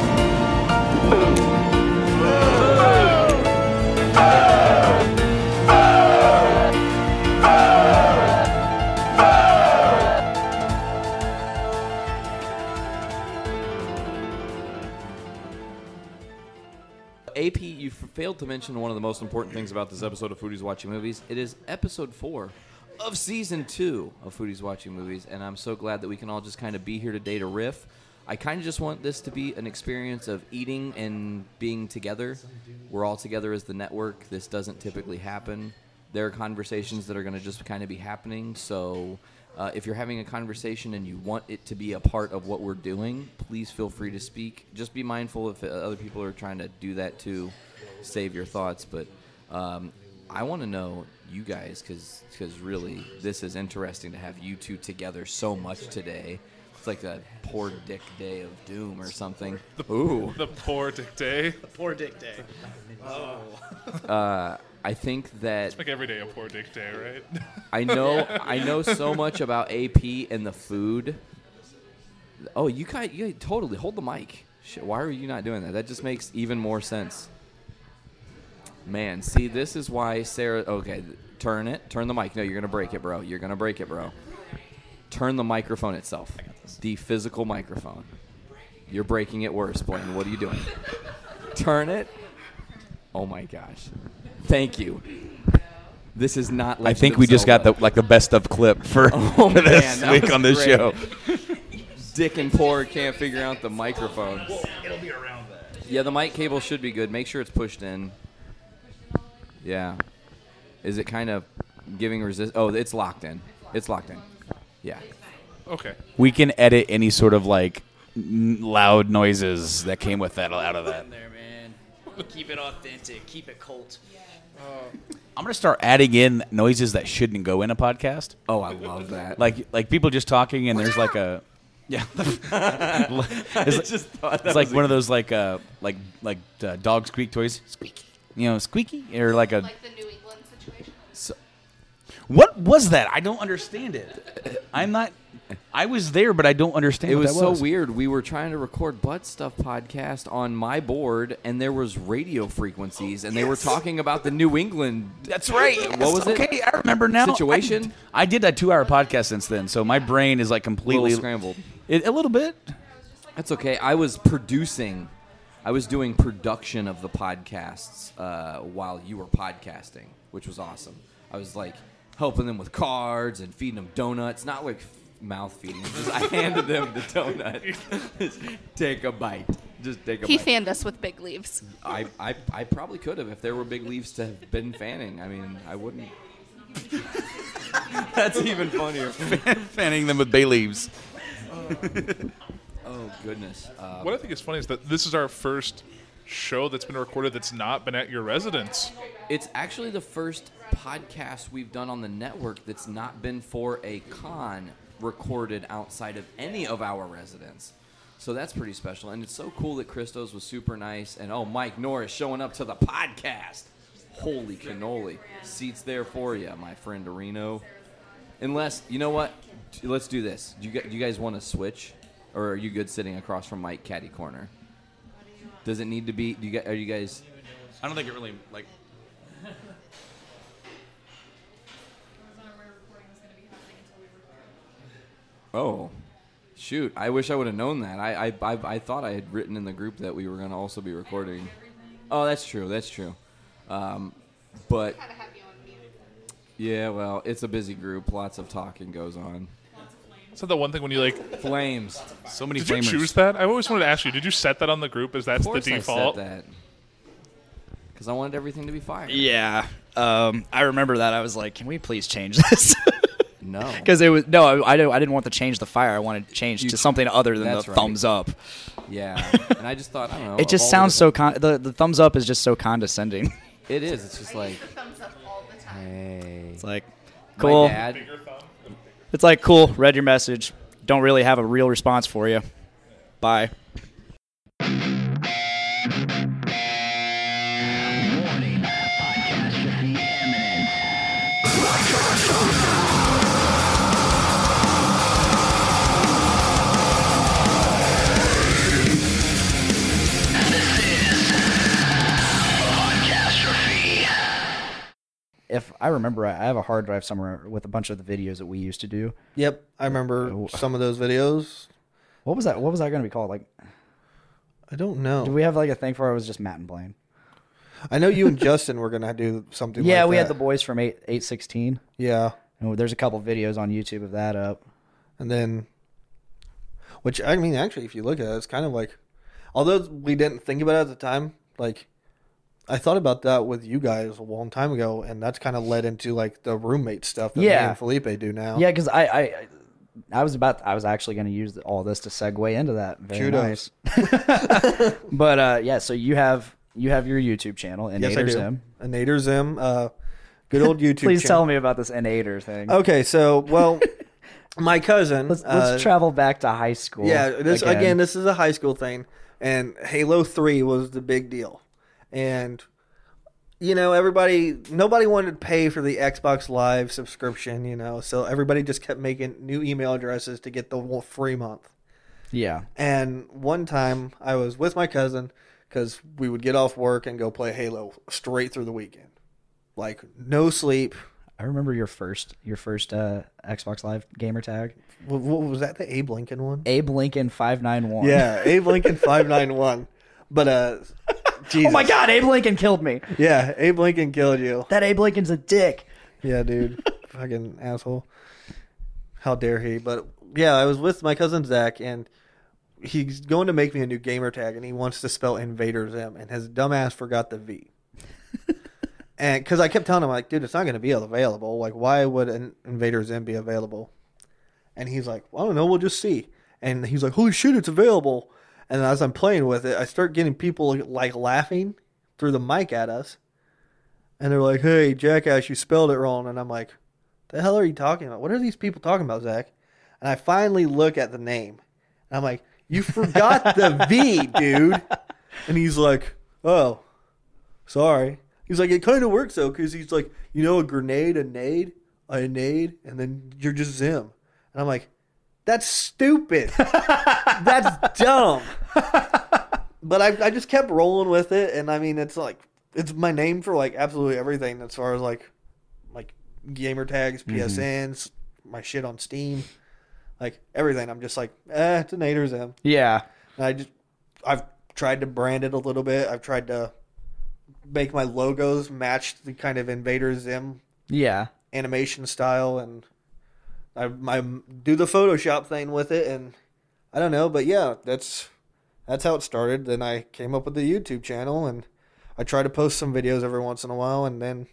A P, you failed to mention one of the most important things about this episode of Foodies Watching Movies. It is episode four of season two of Foodies Watching Movies, and I'm so glad that we can all just kind of be here today to riff. I kind of just want this to be an experience of eating and being together. We're all together as the network. This doesn't typically happen. There are conversations that are going to just kind of be happening, so uh, if you're having a conversation and you want it to be a part of what we're doing, please feel free to speak. Just be mindful if other people are trying to do that too. Save your thoughts, but um, I want to know you guys, because because really this is interesting to have you two together so much today. It's like a poor dick day of doom or something. The, Ooh. The poor dick day. The poor dick day. Oh. Uh, I think that It's like every day a poor dick day, right? I know I know so much about A P and the food. Oh, you guys, you guys totally hold the mic. Shit, why are you not doing that? That just makes even more sense. Man, see, this is why Sarah. Okay, turn it. Turn the mic. No, you're gonna break it, bro. You're gonna break it, bro. Turn the microphone itself. The physical microphone. You're breaking it worse, Blaine. What are you doing? Turn it. Oh my gosh. Thank you. This is not. I Legend think of we just got Zelda. the like the best of clip for, Oh, for this man, that week was on this great. show. Dick and poor can't figure out the microphone. It'll be around that. Yeah, the mic cable should be good. Make sure it's pushed in. Yeah. Is it kind of giving resist? Oh, it's locked in. It's locked in. Yeah. Okay. We can edit any sort of like n- loud noises that came with that out of that. There, man. Keep it authentic. Keep it cult. I'm gonna start adding in noises that shouldn't go in a podcast. Oh, I love that. Like like people just talking and there's like a yeah. it's just thought that it's like was one of those like uh like like uh, dog squeak toys. Squeaky. You know, squeaky or like a. Like the New England situation. So, what was that? I don't understand it. I'm not. I was there, but I don't understand. It what was that so was. weird. We were trying to record Butt Stuff podcast on my board, and there was radio frequencies, and they were talking about the New England. That's right. What was it? Okay, I remember now. Situation? I, I did a two-hour podcast since then, so my brain is like completely Little scrambled. It, a little bit. That's okay. I was producing. I was doing production of the podcasts uh, while you were podcasting, which was awesome. I was like helping them with cards and feeding them donuts. Not like mouth feeding. Just I handed them the donut. Just take a bite. Just take a He bite. fanned us with big leaves. I, I, I probably could have if there were big leaves to have been fanning. I mean, I wouldn't. That's even funnier. Fanning them with bay leaves. Oh, goodness. Um, What I think is funny is that this is our first show that's been recorded that's not been at your residence. It's actually the first podcast we've done on the network that's not been for a con recorded outside of any of our residents. So that's pretty special. And it's so cool that Christos was super nice. And, oh, Mike Norris showing up to the podcast. Holy cannoli. Seats there for you, my friend Areno. Unless, you know what? Let's do this. Do you, do you guys want to switch? Or are you good sitting across from Mike Caddy Corner? Does it need to be? Do you guys, are you guys? I don't think it really like. Oh, shoot! I wish I would have known that. I, I I I thought I had written in the group that we were going to also be recording. Oh, that's true. That's true. Um, but yeah, well, it's a busy group. Lots of talking goes on. Is that the one thing when you like flames? So many. Did flamers. you choose that? I always wanted to ask you. Did you set that on the group? As that's Of the course default? I set that because I wanted everything to be fire. Yeah, um, I remember that. I was like, "Can we please change this?" No, because it was no. I, I didn't. I didn't want to change the fire. I wanted to change You- to something other than the that's right. thumbs up. Yeah, and I just thought I don't know. It just of all sounds the so con- the the thumbs up is just so condescending. It is. It's just like, Thumbs up all the time. hey, It's like, my cool. dad. It's like, cool. Read your message. Don't really have a real response for you. Bye. If I remember, I have a hard drive somewhere with a bunch of the videos that we used to do. Yep, I remember some of those videos. What was that? What was that going to be called? Like, I don't know. did we have like a thing for it? It was just Matt and Blaine. I know you and Justin were gonna do something. Yeah, like we that. had the boys from eight eight sixteen. Yeah, And there's a couple videos on YouTube of that up. and then, which I mean, actually, if you look at it, it's kind of like, although we didn't think about it at the time, like I thought about that with you guys a long time ago, and that's kind of led into like the roommate stuff that Yeah. me and Felipe do now. Yeah, because I, I I was about I was actually going to use all this to segue into that. Very Kudos. nice. But uh, yeah, so you have you have your YouTube channel, yes, I Inator do. Zim. Inator Zim, uh, good old YouTube. Please channel. tell me about this Inator thing. Okay, so well, my cousin. Let's, let's uh, travel back to high school. Yeah, this again. This is a high school thing, and Halo three was the big deal, and you know everybody, nobody wanted to pay for the Xbox Live subscription, you know, so everybody just kept making new email addresses to get the free month. Yeah. And one time I was with my cousin because we would get off work and go play Halo straight through the weekend, like no sleep. I remember your first your first uh, Xbox Live gamer tag. What, what was that? The Abe Lincoln one? Abe Lincoln five nine one. Yeah, Abe Lincoln five nine one. But uh, Jesus. Oh my God, Abe Lincoln killed me. Yeah, Abe Lincoln killed you. That Abe Lincoln's a dick. Yeah, dude, fucking asshole. How dare he? But yeah, I was with my cousin Zach, and he's going to make me a new gamer tag, and he wants to spell Invader Zim, and his dumbass forgot the V. And because I kept telling him, like, dude, it's not going to be available. Like, why would an Invader Zim be available? And he's like, well, I don't know. We'll just see. And he's like, holy shit, it's available. And as I'm playing with it, I start getting people, like, laughing through the mic at us. And they're like, hey, jackass, you spelled it wrong. And I'm like, the hell are you talking about? What are these people talking about, Zach? And I finally look at the name. And I'm like, you forgot the V, dude. And he's like, oh, sorry. He's like, it kind of works, though, because he's like, you know, a grenade, a nade, a nade, and then you're just Zim. And I'm like, that's stupid. That's dumb. But I, I just kept rolling with it, and I mean, it's like, it's my name for like absolutely everything as far as like, like gamer tags, P S Ns, mm-hmm. my shit on Steam, like everything. I'm just like, eh, it's a Nader Zim. Yeah. And I just, I've tried to brand it a little bit. I've tried to make my logos match the kind of Invader Zim yeah animation style, and I, I do the Photoshop thing with it, and I don't know, but yeah, that's that's how it started. Then I came up with the YouTube channel, and I try to post some videos every once in a while, and then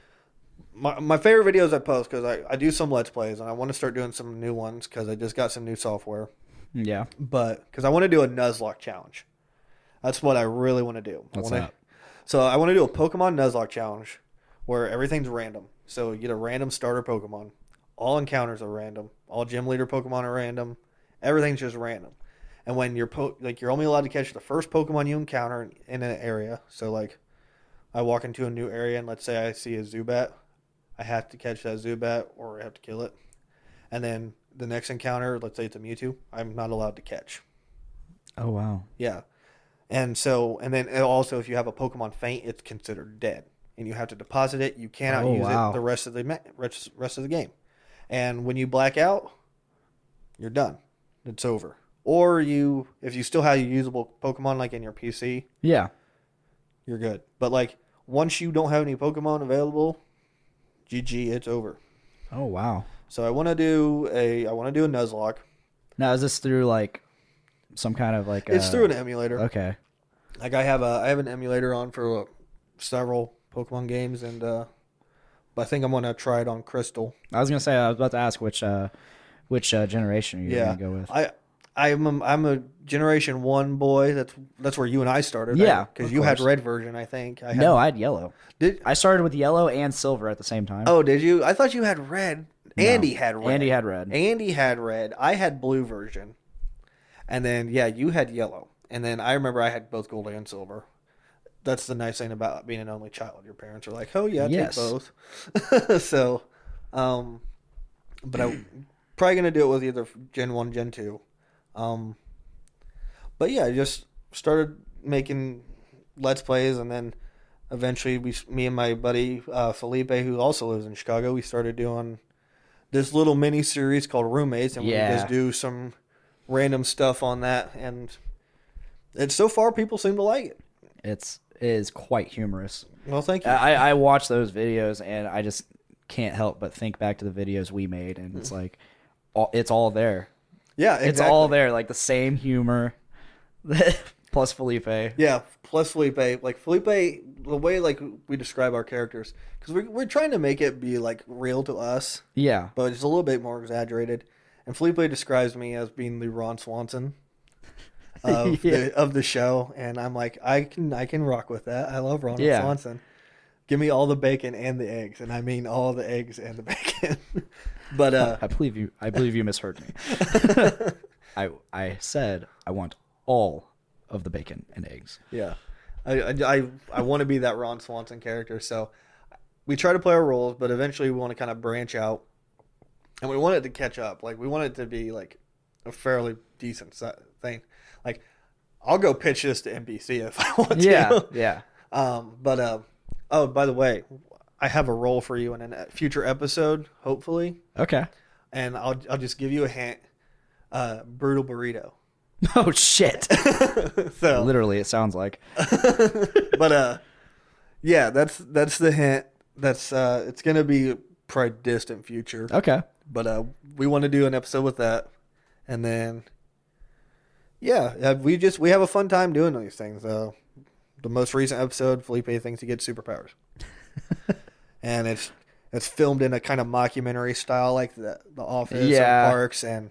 my my favorite videos I post, because I, I do some Let's Plays, and I want to start doing some new ones because I just got some new software. Yeah. But because I want to do a Nuzlocke challenge. That's what I really want to do. What's I wanna, that? So I want to do a Pokemon Nuzlocke challenge where everything's random. So you get a random starter Pokemon. All encounters are random. All gym leader Pokemon are random. Everything's just random. And when you're po- like you're only allowed to catch the first Pokemon you encounter in, in an area. So like I walk into a new area, and let's say I see a Zubat, I have to catch that Zubat or I have to kill it. And then the next encounter, let's say it's a Mewtwo, I'm not allowed to catch. Oh wow. Yeah. And so, and then also if you have a Pokemon faint, it's considered dead, and you have to deposit it. You cannot oh, use wow. it the rest of the rest, rest of the game. And when you black out, you're done. It's over. Or you, if you still have usable Pokemon like in your P C, yeah, you're good. But like once you don't have any Pokemon available, G G, it's over. Oh wow. So I want to do a, I want to do a Nuzlocke. Now is this through like some kind of like? It's uh, through an emulator. Okay. Like I have a, I have an emulator on for uh, several Pokemon games, and uh, but I think I'm gonna try it on Crystal. I was gonna say I was about to ask which uh, which uh, generation you're yeah, gonna go with. I I'm a, I'm a Generation One boy. That's that's where you and I started. Yeah, because you course. had red version. I think. I had, no, I had yellow. Did I started with yellow and silver at the same time? Oh, did you? I thought you had red. No. Andy had red. Andy had red. Andy had red. I had blue version, and then yeah, you had yellow. And then I remember I had both gold and silver. That's the nice thing about being an only child. Your parents are like, "Oh yeah, yes. take both." so, um, but I'm probably gonna do it with either Gen One, Gen Two. Um, but yeah, I just started making Let's Plays, and then eventually we, me and my buddy uh, Felipe, who also lives in Chicago, we started doing this little mini series called Roommates, and yeah. we just do some random stuff on that, and it's so far people seem to like it. It's it is quite humorous. Well, thank you. I, I watch those videos, and I just can't help but think back to the videos we made, and it's like, all, it's all there. Yeah, exactly. It's all there, like the same humor, plus Felipe. Yeah, plus Felipe. Like Felipe, the way like we describe our characters, because we're we're trying to make it be like real to us. Yeah, but it's a little bit more exaggerated. And Felipe describes me as being the Ron Swanson of yeah. the of the show, and I'm like, I can I can rock with that. I love Ron yeah. Swanson. Give me all the bacon and the eggs, and I mean all the eggs and the bacon. bacon. But uh, I believe you. I believe you misheard me. I I said I want all of the bacon and eggs. yeah, I I I, I want to be that Ron Swanson character. So we try to play our roles, but eventually we want to kind of branch out, and we want it to catch up. Like we want it to be like a fairly decent si- thing. Like I'll go pitch this to N B C if I want to. Yeah, yeah. Um, but uh, oh, by the way, I have a role for you in a future episode, hopefully. Okay. And I'll I'll just give you a hint. Uh, brutal burrito. Oh shit. So literally, it sounds like. But uh, yeah, that's that's the hint. That's uh, it's gonna be probably distant future. Okay. But uh, we want to do an episode with that, and then yeah, uh, we just we have a fun time doing these things. Uh, the most recent episode, Felipe thinks he gets superpowers. And it's it's filmed in a kind of mockumentary style, like the The Office Yeah. or Parks, and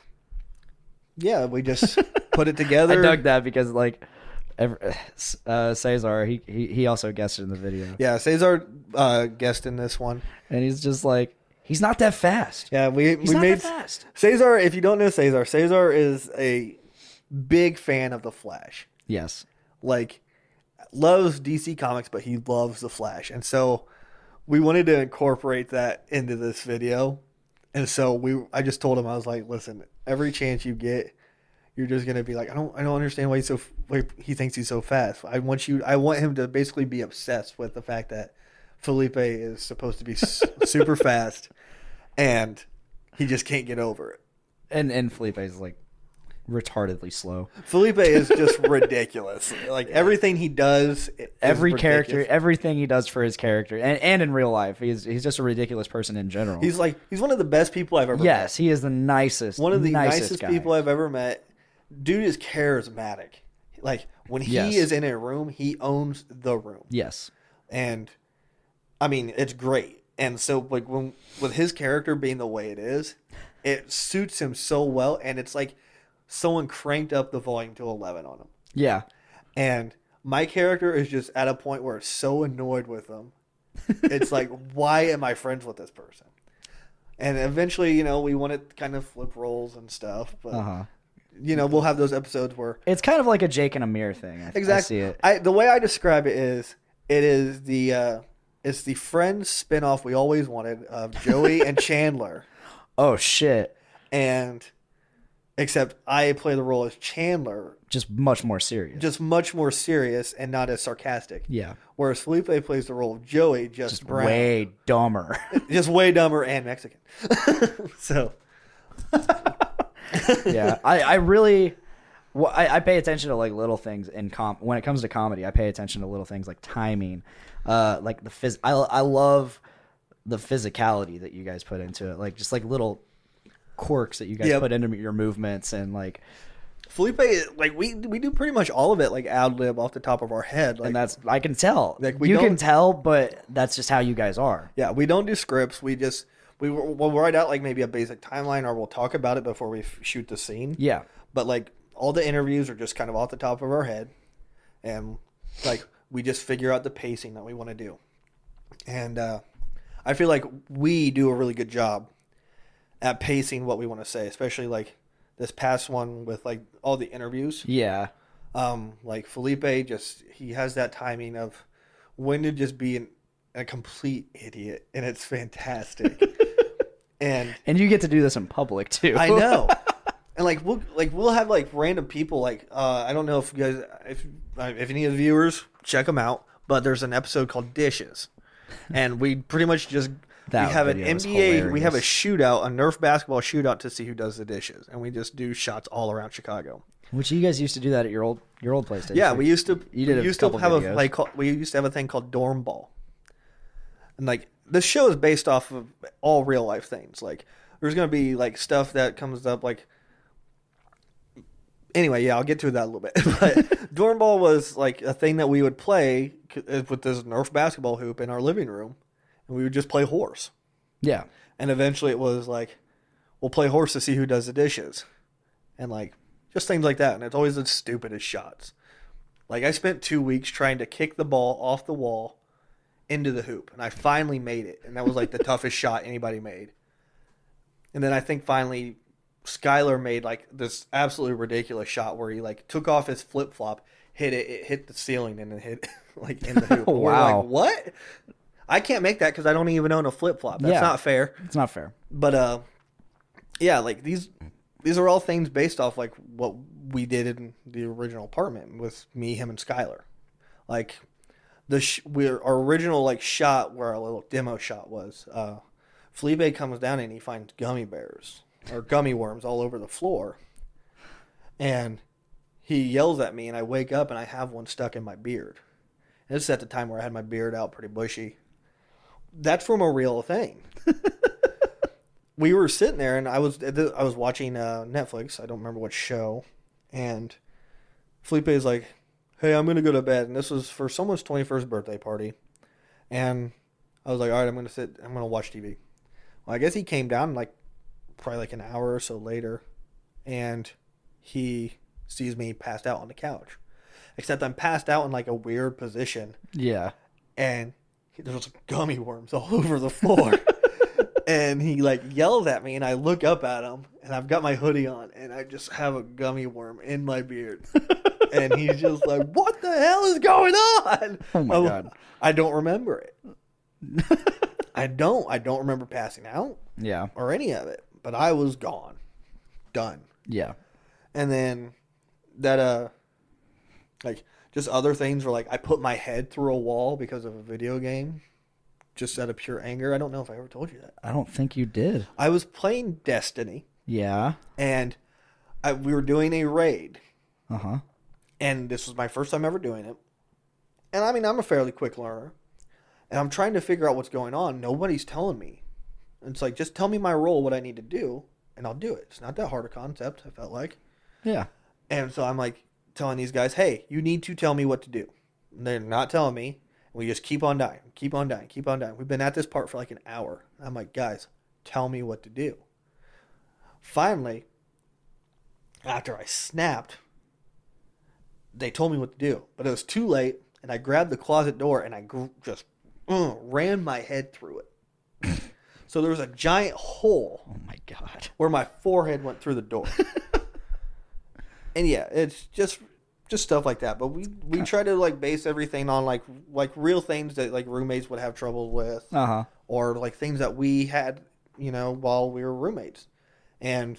yeah, we just put it together. I dug that because like, every, uh, Cesar he, he he also guested in the video. Yeah, Cesar uh, guest in this one, and he's just like he's not that fast. Yeah, we He's we not made that fast. Cesar. If you don't know Cesar, Cesar is a big fan of the Flash. Yes, like loves D C Comics, but he loves the Flash, and so we wanted to incorporate that into this video. And so we, I just told him, I was like, listen, every chance you get, you're just gonna be like, I don't, I don't understand why he's so, why he thinks he's so fast. I want you, I want him to basically be obsessed with the fact that Felipe is supposed to be super fast, and he just can't get over it. And and Felipe is like retardedly slow. Felipe is just ridiculous. Like everything he does, is every ridiculous. character, everything he does for his character, and, and in real life, he's he's just a ridiculous person in general. He's like he's one of the best people I've ever met. Yes, he is the nicest. One of the nicest, nicest guy. people I've ever met. Dude is charismatic. Like when he Yes. is in a room, he owns the room. Yes. And I mean, it's great. And so like when with his character being the way it is, it suits him so well, and it's like someone cranked up the volume to eleven on him. Yeah. And my character is just at a point where it's so annoyed with him. It's like, why am I friends with this person? And eventually, you know, we want to kind of flip roles and stuff. But, Uh-huh. you know, we'll have those episodes where... It's kind of like a Jake and Amir thing. I, Exactly. I see it. I, the way I describe it is, it is the... Uh, it's the Friends spinoff we always wanted of Joey and Chandler. Oh, shit. And... Except I play the role as Chandler. Just much more serious. Just much more serious and not as sarcastic. Yeah. Whereas Felipe plays the role of Joey, just, Just brown. way dumber. Just way dumber and Mexican. So. Yeah. I, I really... Well, I, I pay attention to like little things in com. When it comes to comedy, I pay attention to little things like timing, uh, like the phys. I I love the physicality that you guys put into it, like just like little quirks that you guys Yep. put into your movements, and like Felipe, like we we do pretty much all of it like ad lib off the top of our head, like, and that's I can tell. Like, we you can don't- tell, but that's just how you guys are. yeah, we don't do scripts. We just we we'll write out like maybe a basic timeline, or we'll talk about it before we f- shoot the scene. Yeah. But like all the interviews are just kind of off the top of our head, and like we just figure out the pacing that we want to do. And uh, I feel like we do a really good job at pacing what we want to say, especially like this past one with like all the interviews. Yeah. Um, like Felipe, just he has that timing of when to just be an, a complete idiot, and it's fantastic. and And you get to do this in public too. I know. And like we'll like we'll have like random people like uh, I don't know if you guys if if any of the viewers check them out, but there's an episode called Dishes, and we pretty much just That we have an video is N B A we have a hilarious. shootout, a Nerf basketball shootout to see who does the dishes, and we just do shots all around Chicago. Which you guys used to do that at your old your old place, didn't Yeah, you? we used to. You did we a used to couple have videos. a like called, we used to have a thing called Dorm Ball, and like this show is based off of all real life things. Like there's gonna be like stuff that comes up like. Anyway, yeah, I'll get to that a little bit. But Dorm Ball was like a thing that we would play with this Nerf basketball hoop in our living room, and we would just play horse. Yeah. And eventually it was like, we'll play horse to see who does the dishes. And like, just things like that. And it's always the stupidest shots. Like I spent two weeks trying to kick the ball off the wall into the hoop, and I finally made it, and that was like the toughest shot anybody made. And then I think finally Skylar made like this absolutely ridiculous shot where he like took off his flip flop, hit it, it hit the ceiling, and it hit like in the hoop. Wow. We're like, what? I can't make that because I don't even own a flip flop. That's Yeah. not fair. It's not fair. But uh, yeah, like these these are all things based off like what we did in the original apartment with me, him, and Skylar. Like the sh- we're, our original like shot where our little demo shot was. Uh, Felipe comes down and he finds gummy bears or gummy worms all over the floor, and he yells at me, and I wake up and I have one stuck in my beard. And this is at the time where I had my beard out pretty bushy. That's from a real thing. We were sitting there, and I was I was watching uh, Netflix. I don't remember what show, and Felipe is like, "Hey, I'm gonna go to bed." And this was for someone's twenty-first birthday party, and I was like, "All right, I'm gonna sit. I'm gonna watch T V." Well, I guess he came down like probably like an hour or so later, and he sees me passed out on the couch. Except I'm passed out in like a weird position. Yeah. And there's gummy worms all over the floor. And he like yells at me, and I look up at him, and I've got my hoodie on, and I just have a gummy worm in my beard. And he's just like, "What the hell is going on?" Oh my I'm- God. I don't remember it. I don't. I don't remember passing out Yeah. or any of it. But I was gone. Done. Yeah. And then that uh like just other things were like I put my head through a wall because of a video game, just out of pure anger. I don't know if I ever told you that. I don't think you did. I was playing Destiny, Yeah. and I, we were doing a raid, Uh huh. and this was my first time ever doing it. And I mean, I'm a fairly quick learner, and I'm trying to figure out what's going on. Nobody's telling me. And it's like, just tell me my role, what I need to do, and I'll do it. It's not that hard a concept, I felt like. Yeah. And so I'm like telling these guys, "Hey, you need to tell me what to do." And they're not telling me. We just keep on dying, keep on dying, keep on dying. We've been at this part for like an hour. I'm like, "Guys, tell me what to do." Finally, after I snapped, they told me what to do. But it was too late, and I grabbed the closet door, and I gr- just uh, ran my head through it. So there was a giant hole. Oh my God. Where my forehead went through the door. And yeah, it's just just stuff like that. But we we try to like base everything on like like real things that like roommates would have trouble with, Uh huh. or like things that we had, you know, while we were roommates. And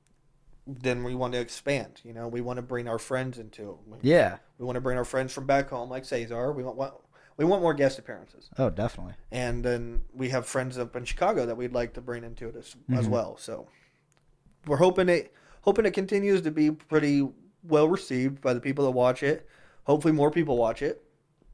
then we want to expand. You know, we want to bring our friends into it. Yeah. We want to bring our friends from back home, like Cesar. We want what we want more guest appearances. Oh, definitely. And then we have friends up in Chicago that we'd like to bring into it as, as Mhm. well. So we're hoping it hoping it continues to be pretty well received by the people that watch it. Hopefully more people watch it.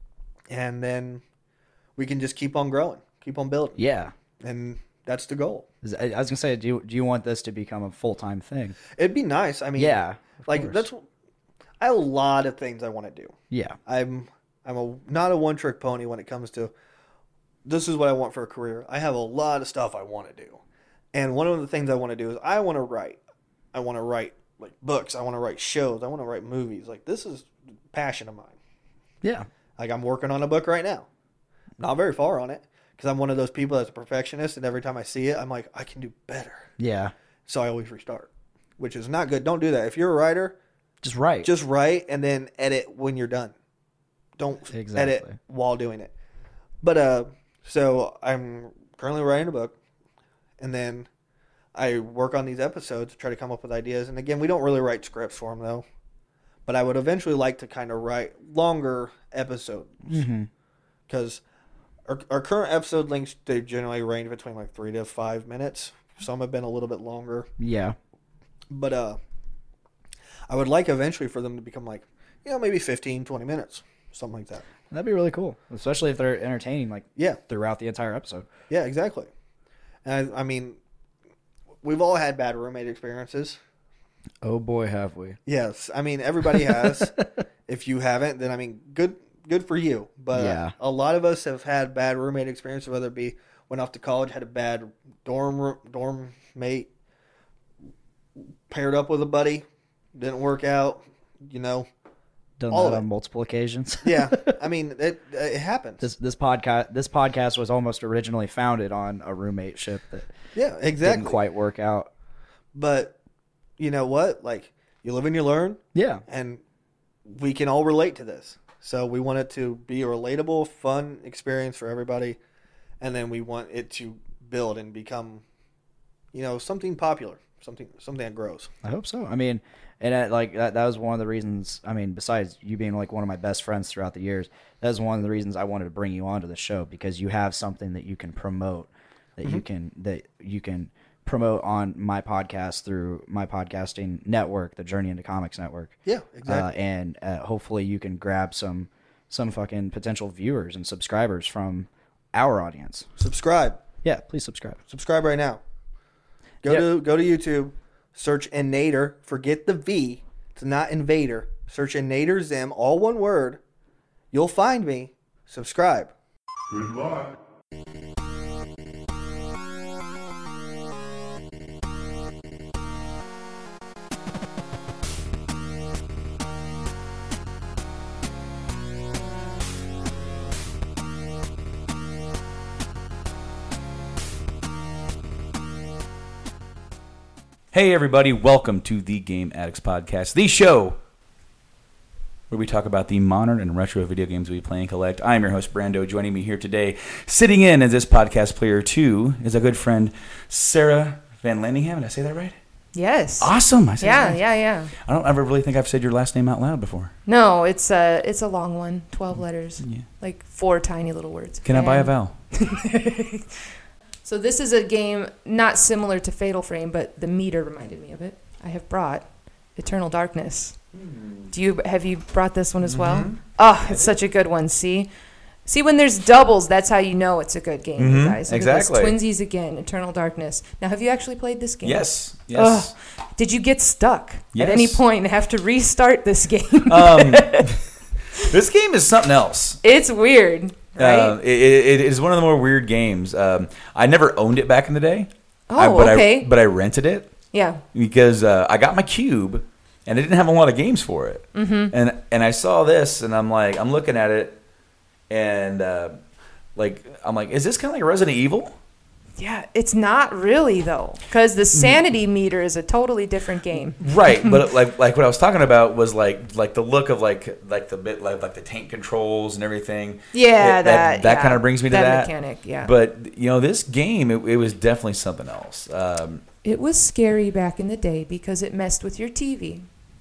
And then we can just keep on growing, keep on building. Yeah. And that's the goal. Is- I I was gonna say, do you do you want this to become a full time thing? It'd be nice. I mean, Yeah, of like course. that's I have a lot of things I want to do. Yeah. I'm I'm a not a one trick pony when it comes to this is what I want for a career. I have a lot of stuff I want to do. And one of the things I want to do is I want to write. I want to write like books, I want to write shows, I want to write movies. Like this is a passion of mine. Yeah. Like I'm working on a book right now. Not very far on it because I'm one of those people that's a perfectionist, and every time I see it, I'm like, I can do better. Yeah. So I always restart, which is not good. Don't do that. If you're a writer, Just write. just write and then edit when you're done. Don't Exactly. edit while doing it. But uh, so I'm currently writing a book, and then I work on these episodes, try to come up with ideas. And again, we don't really write scripts for them though. But I would eventually like to kind of write longer episodes Mhm. because our, our current episode lengths, they generally range between like three to five minutes. Some have been a little bit longer. Yeah. But uh, I would like eventually for them to become like, you know, maybe fifteen, twenty minutes, something like that. That'd be really cool, especially if they're entertaining, like Yeah. throughout the entire episode. Yeah, exactly. And I, I mean, we've all had bad roommate experiences. Oh boy, have we! Yes, I mean everybody has. If you haven't, then I mean, good, good for you. But Yeah. a lot of us have had bad roommate experiences. Whether it be went off to college, had a bad dorm roo- dorm mate, paired up with a buddy, didn't work out. You know, Done All that of it. on multiple occasions. Yeah, I mean it. It happens. This this podcast this podcast was almost originally founded on a roommate ship that yeah, exactly. didn't quite work out. But you know what? Like, you live and you learn. Yeah. And we can all relate to this. So we want it to be a relatable, fun experience for everybody. And then we want it to build and become, you know, something popular, something something that grows. I hope so. I mean, and uh, like that, that was one of the reasons, I mean, besides you being like one of my best friends throughout the years, that was one of the reasons I wanted to bring you onto the show, because you have something that you can promote, that Mm-hmm. you can, that you can promote on my podcast through my podcasting network, the Journey into Comics Network. Yeah, exactly. Uh, and uh, hopefully you can grab some, some fucking potential viewers and subscribers from our audience. Subscribe. Yeah, please subscribe. Subscribe right now. Go Yep. to go to YouTube. Search Innader. Forget the V. It's not Invader. Search Innader Zim, all one word. You'll find me. Subscribe. Good luck. Hey, everybody, welcome to the Game Addicts Podcast, the show where we talk about the modern and retro video games we play and collect. I'm your host, Brando. Joining me here today, sitting in as this podcast player too, is a good friend, Sarah Van Landingham. Did I say that right? Yes. Awesome. I said Yeah, that right. yeah, yeah. I don't ever really think I've said your last name out loud before. No, it's a it's a long one, twelve letters, Yeah. like four tiny little words. Can I buy a And- vowel? So this is a game not similar to Fatal Frame, but the meter reminded me of it. I have brought Eternal Darkness. Do you have you brought this one as well? Oh, it's such a good one. See, see when there's doubles, that's how you know it's a good game, Mhm, you guys. Look at this. exactly. Twinsies again, Eternal Darkness. Now, have you actually played this game? Yes. Yes. Ugh. Did you get stuck Yes. at any point and have to restart this game? Um, this game is something else. It's weird, right? Uh, it, it, it is one of the more weird games. Um, I never owned it back in the day. Oh, I, but okay. I, but I rented it. Yeah. Because uh, I got my cube, and it didn't have a lot of games for it. Mhm. And and I saw this, and I'm like, I'm looking at it, and uh, like I'm like, is this kind of like Resident Evil? Yeah, it's not really though, because the sanity meter is a totally different game. Right, but like like what I was talking about was like like the look of like like the bit like like the tank controls and everything. Yeah, It- that- that yeah, kind of brings me to that that mechanic, yeah. But you know, this game it, it was definitely something else. Um, It was scary back in the day because it messed with your T V.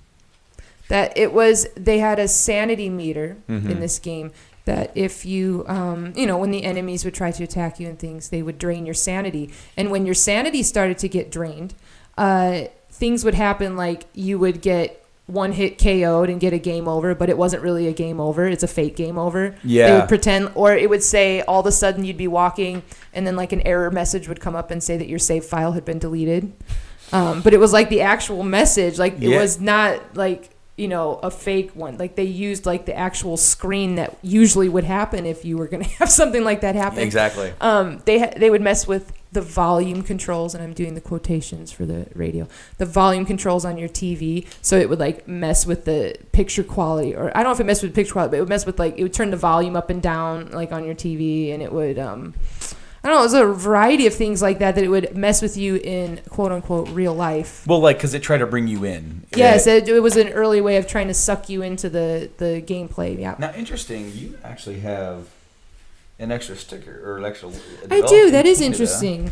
That it was, they had a sanity meter Mhm. in this game that if you, um, you know, when the enemies would try to attack you and things, they would drain your sanity. And when your sanity started to get drained, uh, things would happen like you would get one hit K O'd and get a game over, but it wasn't really a game over. It's a fake game over. They Yeah. would pretend, or it would say all of a sudden you'd be walking and then like an error message would come up and say that your save file had been deleted. Um, but it was like the actual message. Like it Yeah. was not like, you know, a fake one. Like they used like the actual screen that usually would happen if you were going to have something like that happen. Exactly. Um, they ha- they would mess with the volume controls, and I'm doing the quotations for the radio. The volume controls on your T V, so it would like mess with the picture quality, or I don't know if it messed with picture quality, but it would mess with like it would turn the volume up and down like on your T V, and it would um, I don't know, it was a variety of things like that that it would mess with you in quote unquote real life. well, like because it tried to bring you in. Yes, It- it, it was an early way of trying to suck you into the the gameplay. Yeah. Now, interesting. You actually have an extra sticker or an extra. I do. That is Canada. interesting.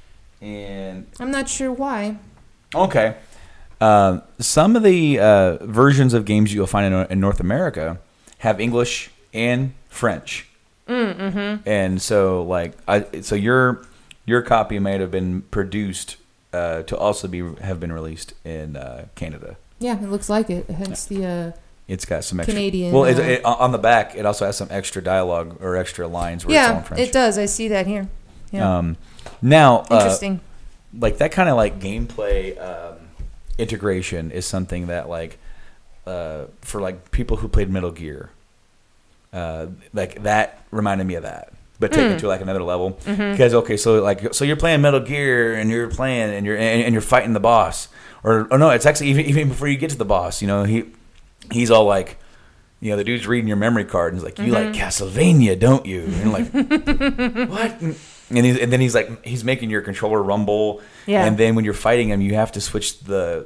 And I'm not sure why. okay, um, some of the uh, versions of games you'll find in, in North America have English and French. Mm-hmm. And so, like, I so your your copy might have been produced uh, to also be have been released in uh, Canada. Yeah, it looks like it. Hence the. Uh, It's got some extra. Canadian, Well, it, uh, it, on the back, it also has some extra dialogue or extra lines where it's all in yeah, French. it does. I see that here. Yeah. Um, now, uh, Interesting. like that kind of like gameplay um, integration is something that like uh, for like people who played Metal Gear, uh, like that reminded me of that, but take Mm. it to like another level. Mhm. Because okay, so like so you're playing Metal Gear and you're playing and you're and, and you're fighting the boss, or, or no, it's actually even even before you get to the boss. You know, he he's all like, you know, the dude's reading your memory card and he's like, "You like Castlevania, don't you?" And you're like, "What?" And, he's, and then he's like, he's making your controller rumble. Yeah. And then when you're fighting him, you have to switch the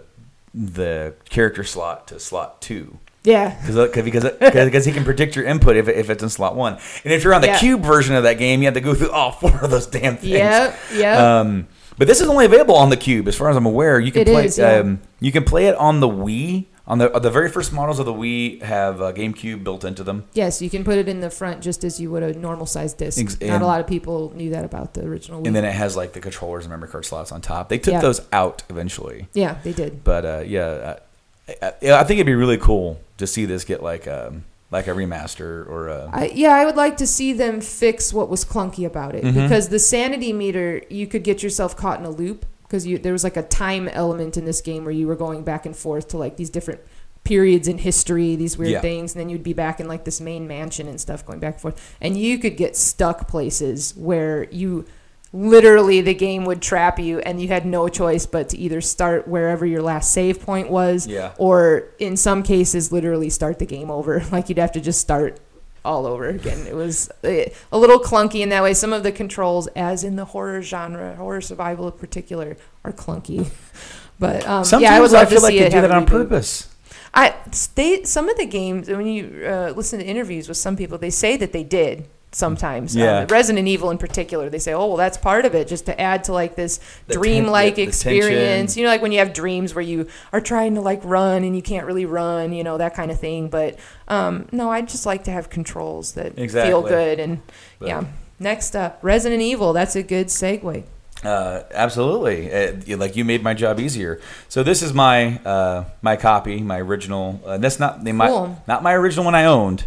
the character slot to slot two. Yeah. Cause, because because he can predict your input if, if it's in slot one. And if you're on the Yeah. cube version of that game, you have to go through all four of those damn things. Yep, yep. Um, but this is only available on the Cube, as far as I'm aware. You can It play is, yeah. um, you can play it on the Wii. On the the very first models of the Wii have uh, GameCube built into them. Yes, you can put it in the front just as you would a normal sized disc. Ex- Not and- a lot of people knew that about the original Wii. And then it has like the controllers and memory card slots on top. They took Yeah. those out eventually. Yeah, they did. But uh, yeah, I, I, I think it'd be really cool to see this get like um, like a remaster or a. I, yeah, I would like to see them fix what was clunky about it Mhm. because the sanity meter, you could get yourself caught in a loop because you there was like a time element in this game where you were going back and forth to like these different periods in history, these weird Yeah. things, and then you'd be back in like this main mansion and stuff going back and forth, and you could get stuck places where you literally the game would trap you and you had no choice but to either start wherever your last save point was Yeah. or in some cases literally start the game over. Like you'd have to just start all over again. It was eh, a little clunky in that way. Some of the controls, as in the horror genre, horror survival in particular, are clunky. But um, Sometimes yeah, I would love feel to like see they it do have that a on reboot. purpose. I they some of the games when you uh, listen to interviews with some people, they say that they did sometimes. Yeah. Um, Resident Evil in particular, they say, oh well, that's part of it, just to add to like this The ten- dreamlike the- the experience. tension. You know, like when you have dreams where you are trying to like run and you can't really run, you know, that kind of thing. But um, no, I'd just like to have controls that feel Exactly. good. And But- yeah, next up, Resident Evil. That's a good segue. Uh, absolutely. Uh, you- like you made my job easier. So this is my uh, my copy, my original. Uh, that's not the, my Cool. not my original one I owned.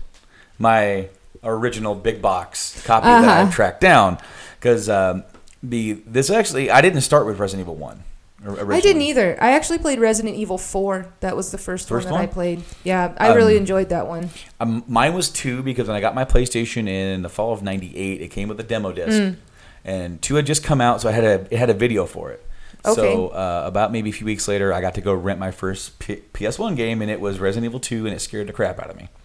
My original big box copy that Uh-huh. I tracked down because um, the this actually I didn't start with Resident Evil One. or- I originally. didn't either. I actually played Resident Evil four. That was the first, First one that one? I played. Yeah, I really Um, enjoyed that one. Um, mine was two because when I got my PlayStation in the fall of ninety-eight, it came with a demo disc, Mm. and two had just come out, so I had a it had a video for it. Okay. So uh, about maybe a few weeks later, I got to go rent my first P- PS1 game, and it was Resident Evil two, and it scared the crap out of me.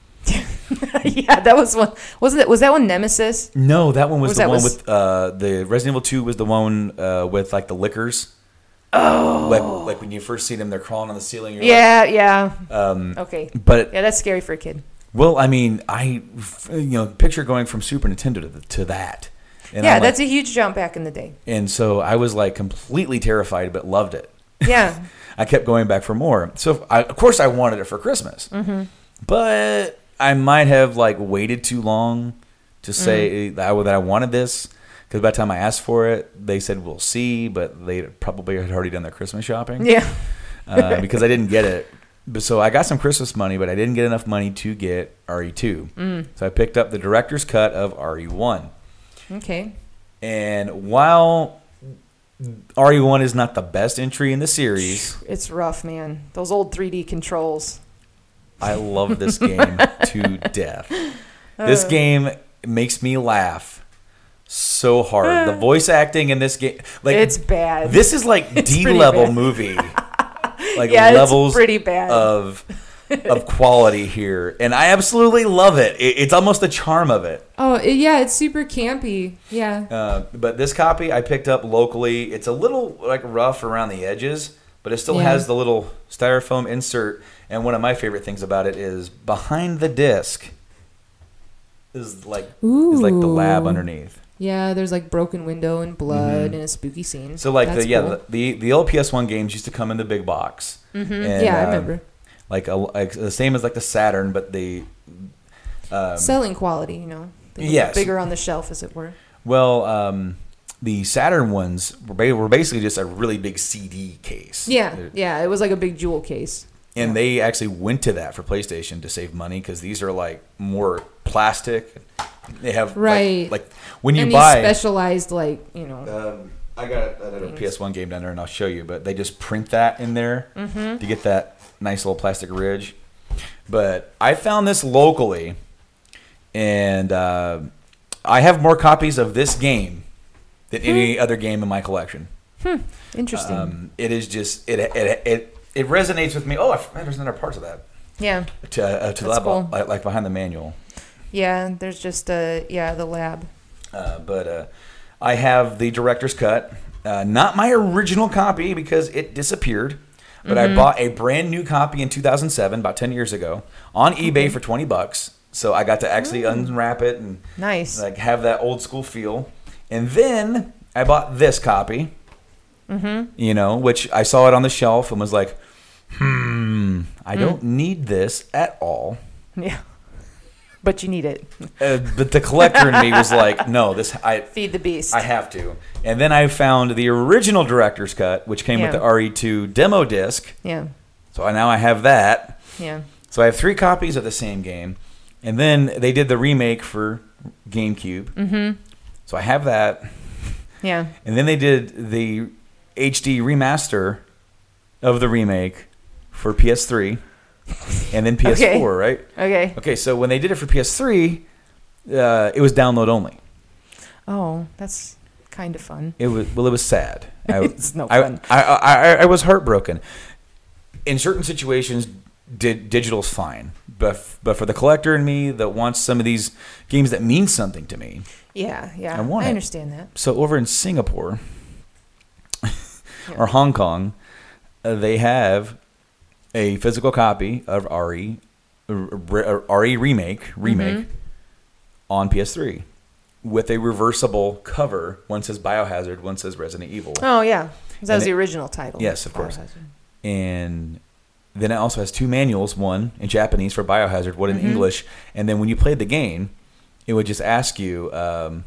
Yeah, that was one. Wasn't it? Was that one Nemesis? No, that one was, Was the that one was- with uh, the Resident Evil two was the one uh, with like the lickers. Oh, Like, like when you first see them, they're crawling on the ceiling. You're yeah, yeah. Like, um, Okay. But Yeah, that's scary for a kid. well, I mean, I you know picture going from Super Nintendo to, to that. And yeah, I'm like- that's a huge jump back in the day. And so I was like completely terrified, but loved it. Yeah. I kept going back for more. So I, of course I wanted it for Christmas, Mm-hmm. but I might have like waited too long to say that, I, that I wanted this. Because by the time I asked for it, they said we'll see, but they probably had already done their Christmas shopping. Yeah. uh, because I didn't get it. But so I got some Christmas money, but I didn't get enough money to get R E two. Mm. So I picked up the director's cut of R E one. Okay. And while R E one is not the best entry in the series, It's rough, man. Those old three D controls. I love this game to death. This Uh. game makes me laugh so hard. The voice acting in this game, like It's bad. This is like It's D pretty level bad. movie, like Yeah, it's levels pretty bad. of of quality here, and I absolutely love it. it. It's almost the charm of it. Oh, it, yeah, it's super campy. Yeah. Uh, but this copy I picked up locally. It's a little like rough around the edges, but it still Yeah. has the little styrofoam insert. And one of my favorite things about it is behind the disc is like is like the lab Ooh. underneath. Yeah, there's like broken window and blood and a spooky scene. So like That's the yeah cool. the, the the old P S one games used to come in the big box. Mhm. And, Yeah, I um, remember. Like a like the same as like the Saturn, but the um, Selling quality, you know. They were yes. Bigger on the shelf, as it were. well um, the Saturn ones were, ba- were basically just a really big C D case. Yeah, yeah. It was like a big jewel case. And they actually went to that for PlayStation to save money because these are like more plastic. They have like- Right. like, when you and buy. these specialized, like, you know. Um, I got another Things. P S one game down there, and I'll show you. But they just print that in there Mhm. to get that nice little plastic ridge. But I found this locally, and uh, I have more copies of this game than any other game in my collection. Hmm. Interesting. Um, it is just it it it it resonates with me. Oh, I forgot there's another part of that. Yeah. To uh, to the That's lab, cool. like, like behind the manual. Yeah, there's just a yeah the lab. Uh, but uh, I have the director's cut, uh, not my original copy because it disappeared. But Mm-hmm. I bought a brand new copy in two thousand seven, about ten years ago, on eBay for twenty bucks. So I got to actually unwrap it and Nice. like have that old school feel. And then I bought this copy, Mm-hmm. you know, which I saw it on the shelf and was like, hmm, I Mm. don't need this at all. Yeah. But you need it. Uh, but the collector in me was like, no, this I Feed the beast. I have to. And then I found the original director's cut, which came with Yeah. the R E two demo disc. Yeah. So I, now I have that. Yeah. So I have three copies of the same game. And then they did the remake for GameCube. Mm-hmm. So I have that. Yeah. And then they did the H D remaster of the remake for P S three and then P S four, right? Okay. Okay, so when they did it for P S three, uh, it was download only. Oh, that's kind of fun. It was well, it was sad. I, It's no I, fun. I, I, I, I was heartbroken. In certain situations, di- digital's fine, but f- but for the collector and me that wants some of these games that mean something to me, Yeah, yeah. I want it. understand that. so over in Singapore or Hong Kong, uh, they have a physical copy of R E, uh, R E remake remake Mm-hmm. on P S three with a reversible cover. One says Biohazard, one says Resident Evil. Oh yeah, 'Cause that And was the it- original title. Yes, of course. Biohazard. And then it also has two manuals, one in Japanese for Biohazard, one in Mhm. English. And then when you played the game, it would just ask you um,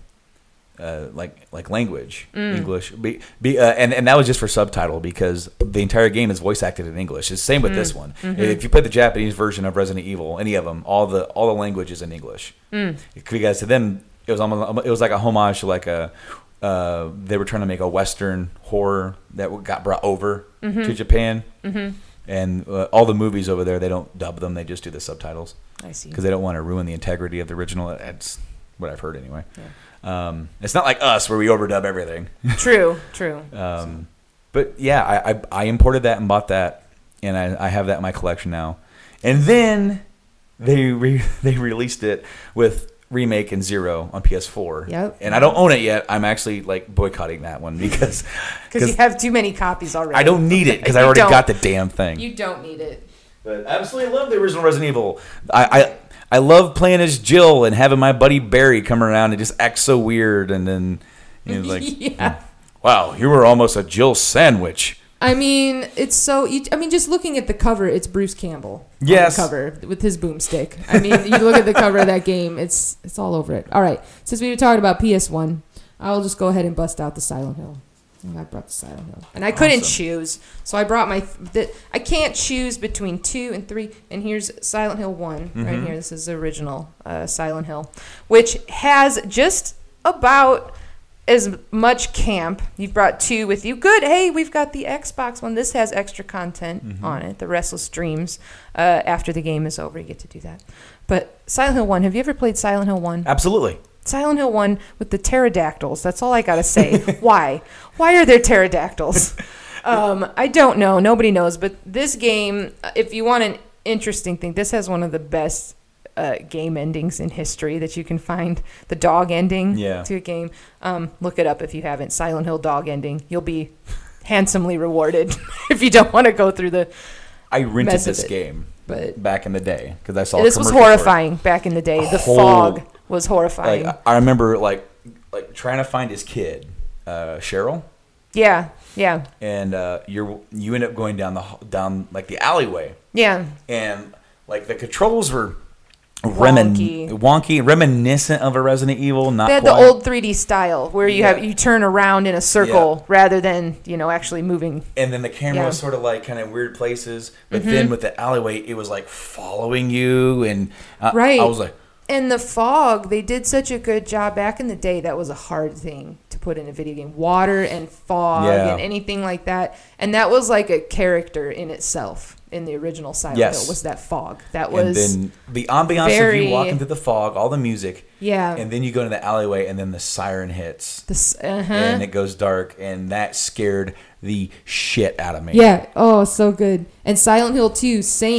uh, like like language, Mm. English, be, be, uh, and and that was just for subtitle because the entire game is voice acted in English. It's the same with Mm. this one. Mhm. If you play the Japanese version of Resident Evil, any of them, all the all the language is in English. Mm. Because to them, it was almost it was like a homage to like a. Uh, they were trying to make a Western horror that got brought over Mhm. to Japan. Mm-hmm. And uh, all the movies over there, they don't dub them; they just do the subtitles. I see. Because they don't want to ruin the integrity of the original. That's what I've heard anyway. Um, it's not like us where we overdub everything. True, true. um, but yeah, I, I I imported that and bought that, and I, I have that in my collection now. And then they re- they released it with remake and Zero on P S four. Yep. And I don't own it yet. I'm actually like boycotting that one because Because you have too many copies already. I don't need it because I You already don't. got the damn thing. You don't need it. But I absolutely love the original Resident Evil. I, I I love playing as Jill and having my buddy Barry come around and just act so weird, and then you know, like, Yeah. wow, you were almost a Jill sandwich. I mean, it's so. You, I mean, just looking at the cover, it's Bruce Campbell. Yes. On the cover with his boomstick. I mean, you look at the cover of that game, it's it's all over it. All right, since we were talking about P S one, I'll just go ahead and bust out the Silent Hill. And I brought the Silent Hill, and I couldn't Awesome. choose, so I brought my. The, I can't choose between two and three, and here's Silent Hill one right Mhm. here. This is the original uh, Silent Hill, which has just about as much camp. You've brought two with you. Good. Hey, we've got the Xbox one. This has extra content Mhm. on it. The Restless Dreams. Uh, after the game is over, you get to do that. But Silent Hill one. Have you ever played Silent Hill one? Absolutely. Silent Hill one with the pterodactyls. That's all I gotta say. Why? Why are there pterodactyls? Um, I don't know. Nobody knows. But this game, if you want an interesting thing, this has one of the best uh, game endings in history that you can find. The dog ending Yeah. to a game. Um, look it up if you haven't. Silent Hill dog ending. You'll be handsomely rewarded if you don't want to go through the. I rented mess of this it. game But back in the day because I saw a this was commercial for it. horrifying back in the day. The Whole- fog was horrifying. Like I remember like like trying to find his kid, uh, Cheryl, yeah, yeah, and uh, you're you end up going down the h- down like the alleyway, yeah. and like the controls were remin- Wonky. wonky, reminiscent of a Resident Evil. Not They had the quite. old three D style where you Yeah. have you turn around in a circle rather than you know actually moving. And then the camera Yeah. was sort of like kind of weird places, but Mhm. then with the alleyway, it was like following you, and I, Right. I was like, And the fog, they did such a good job back in the day. That was a hard thing to put in a video game. Water and fog Yeah. and anything like that. And that was like a character in itself in the original Silent Yes. Hill was that fog. That and was then the ambiance of very- you walking through the fog, all the music, yeah. and then you go into the alleyway, and then the siren hits, This, uh-huh. and it goes dark, and that scared the shit out of me. Yeah. Oh, so good. And Silent Hill two, same.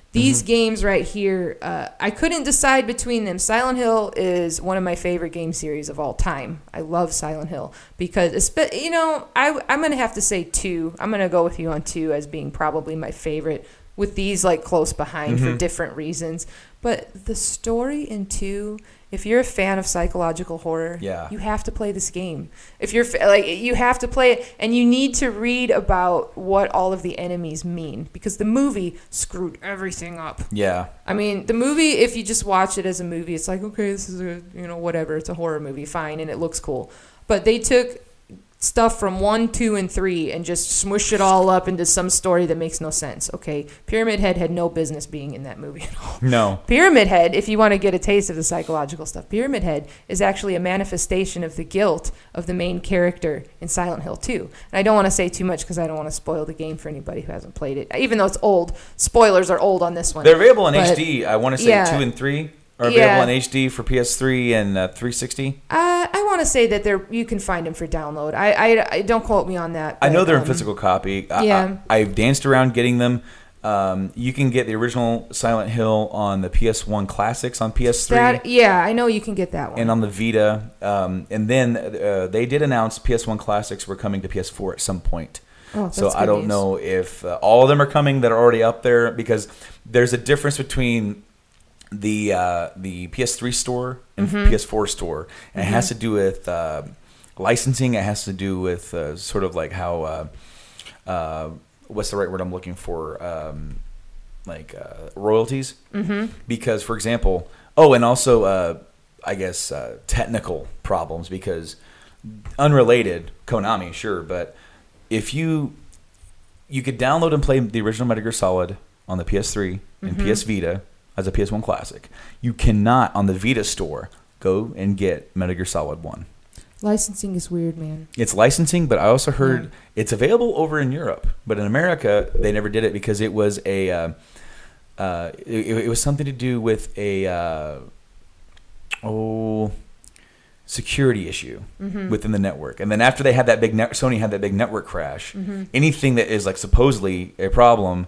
These mm-hmm. games right here, uh, I couldn't decide between them. Silent Hill is one of my favorite game series of all time. I love Silent Hill because, it's, you know, I, I'm going to have to say two. I'm going to go with you on two as being probably my favorite, with these like close behind mm-hmm. for different reasons. But the story in two, if you're a fan of psychological horror, yeah. you have to play this game. If you're like, you have to play it, and you need to read about what all of the enemies mean, because the movie screwed everything up. Yeah. I mean, the movie, if you just watch it as a movie, it's like, okay, this is a, you know, whatever, it's a horror movie, fine, and it looks cool. But they took stuff from one, two, and three and just smushed it all up into some story that makes no sense. Okay, Pyramid Head had no business being in that movie at all. No. Pyramid Head, if you want to get a taste of the psychological stuff, Pyramid Head is actually a manifestation of the guilt of the main character in Silent Hill two. And I don't want to say too much because I don't want to spoil the game for anybody who hasn't played it. Even though it's old, spoilers are old on this one. They're available in but, H D. I want to say yeah. two and three are available yeah. in H D for P S three and uh, three sixty. Uh, I want to say that they're you can find them for download. I, I, I don't quote me on that. But, I know they're um, in physical copy. I, yeah. I, I've danced around getting them. Um, you can get the original Silent Hill on the P S one Classics on P S three. That, yeah, I know you can get that one. And on the Vita. Um, and then uh, they did announce P S one Classics were coming to P S four at some point. Oh, that's so I don't news. know if uh, all of them are coming that are already up there, because there's a difference between the uh, the P S three store and mm-hmm. P S four store, and mm-hmm. it has to do with uh, licensing. It has to do with uh, sort of like how uh, uh, what's the right word I'm looking for? Um, like uh, royalties. Mm-hmm. Because, for example, oh, and also uh, I guess uh, technical problems, because unrelated, Konami, sure, but if you you could download and play the original Metal Gear Solid on the P S three and mm-hmm. P S Vita as a P S one Classic, you cannot on the Vita store go and get Metal Gear Solid one. Licensing is weird, man. It's licensing, but I also heard yeah. it's available over in Europe, but in America they never did it because it was a uh, uh, it, it was something to do with a uh, oh security issue mm-hmm. within the network. And then after they had that big net, Sony had that big network crash, mm-hmm. anything that is like supposedly a problem.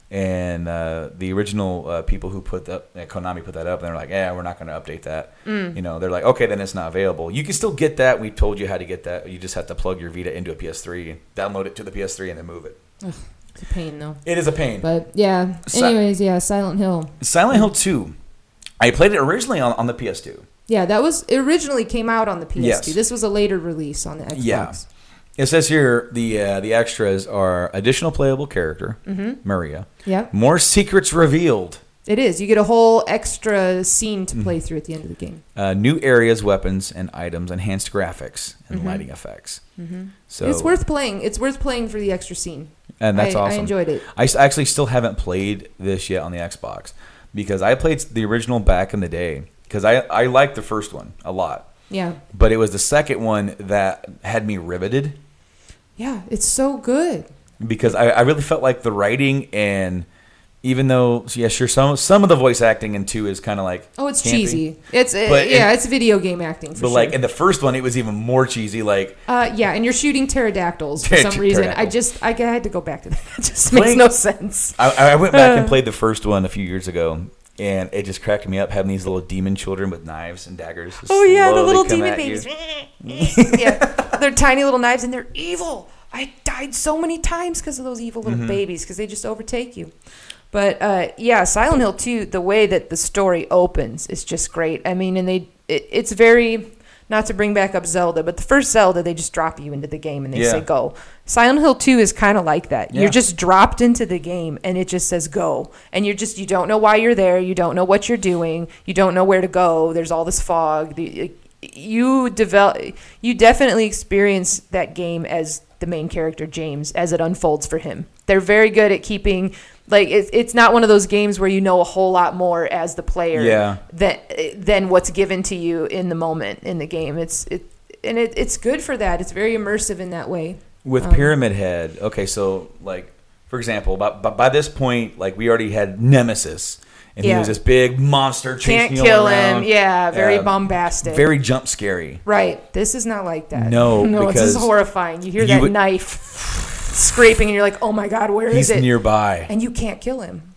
And uh, the original uh, people who put that, uh, Konami put that up, and they're like, yeah, we're not going to update that. Mm. You know, they're like, okay, then it's not available. You can still get that. We told you how to get that. You just have to plug your Vita into a P S three and download it to the P S three and then move it. Ugh, it's a pain, though. It is a pain. But, yeah. Si- Anyways, yeah, Silent Hill. Silent Hill two. I played it originally on, on the P S two. Yeah, that was, it originally came out on the P S two. Yes. This was a later release on the Xbox. Yeah. It says here the uh, the extras are additional playable character, mm-hmm. Maria. Yeah. More secrets revealed. It is. You get a whole extra scene to play mm-hmm. through at the end of the game. Uh, new areas, weapons, and items, enhanced graphics, and mm-hmm. lighting effects. Mm-hmm. So it's worth playing. It's worth playing for the extra scene. And that's I, awesome. I enjoyed it. I actually still haven't played this yet on the Xbox, because I played the original back in the day, because I, I liked the first one a lot. Yeah. But it was the second one that had me riveted. Yeah, it's so good. Because I, I really felt like the writing, and even though, yeah, sure, some some of the voice acting in two is kind of like oh, it's campy. cheesy. It's uh, But yeah, in- it's video game acting. For But sure. like in the first one, it was even more cheesy. Like uh, yeah, and you're shooting pterodactyls for some reason. I just I had to go back to that. It just Playing- makes no sense. I, I went back and played the first one a few years ago, and it just cracked me up having these little demon children with knives and daggers. just Oh yeah, the slowly little come demon at you. babies. Yeah, they're tiny little knives and they're evil. I died so many times because of those evil little Mhm. babies, because they just overtake you. But uh, yeah, Silent Hill two, the way that the story opens is just great. I mean, and they it, it's very, not to bring back up Zelda, but the first Zelda, they just drop you into the game and they Yeah. say go. Silent Hill two is kind of like that. Yeah. You're just dropped into the game and it just says go. And you're just, you don't know why you're there. You don't know what you're doing. You don't know where to go. There's all this fog. The- You develop, you definitely experience that game as the main character, James, as it unfolds for him. They're very good at keeping, like, it's it's not one of those games where you know a whole lot more as the player Yeah. than, than what's given to you in the moment in the game. It's it and it, it's good for that. It's very immersive in that way. With Um, Pyramid Head, okay, so like for example, by, by by this point, like we already had Nemesis, and Yeah. he was this big monster chasing Can't you all kill around. him. Yeah, very Uh, bombastic. very jump scary. Right. This is not like that. No, no, this is because horrifying. You hear you that would- knife scraping, and you're like, "Oh my God, where is He's it?" nearby. And you can't kill him.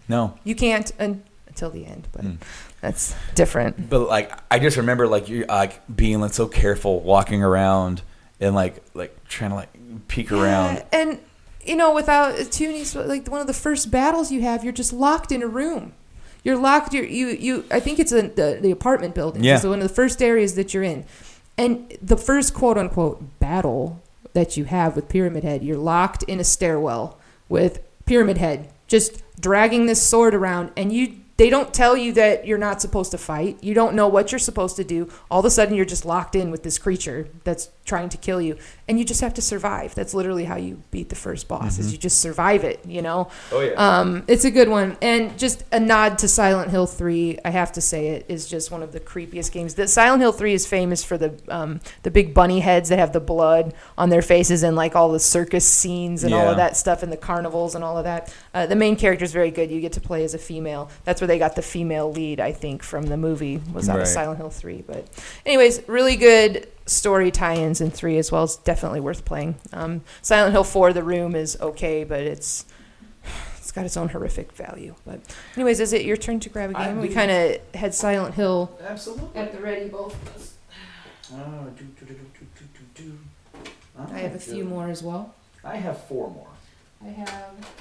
No. You can't un- until the end, but mm. that's different. But like, I just remember like you like being like so careful walking around and like like trying to like peek yeah, around. And you know, without Toonies, like one of the first battles you have, you're just locked in a room. You're locked. You're, you you. I think it's a, the the apartment building. Yeah. So one of the first areas that you're in, and the first quote unquote battle that you have with Pyramid Head, you're locked in a stairwell with Pyramid Head just dragging this sword around, and you. They don't tell you that you're not supposed to fight. You don't know what you're supposed to do. All of a sudden, you're just locked in with this creature that's trying to kill you, and you just have to survive. That's literally how you beat the first boss. Mm-hmm. Is you just survive it. You know. Oh yeah. Um, it's a good one, and just a nod to Silent Hill three. I have to say it is just one of the creepiest games. The Silent Hill three is famous for the um, the big bunny heads that have the blood on their faces and like all the circus scenes and yeah. all of that stuff and the carnivals and all of that. Uh, the main character is very good. You get to play as a female. That's where they got the female lead, I think, from the movie was out right. of Silent Hill three. But anyways, really good story tie-ins in three as well. It's definitely worth playing. Um, Silent Hill four, The Room is okay, but it's it's got its own horrific value. But anyways, is it your turn to grab a game? I, we kind of had Silent Hill absolutely at the ready, both of us. Uh, do, do, do, do, do, do, do. I have a few more as well. I have four more. I have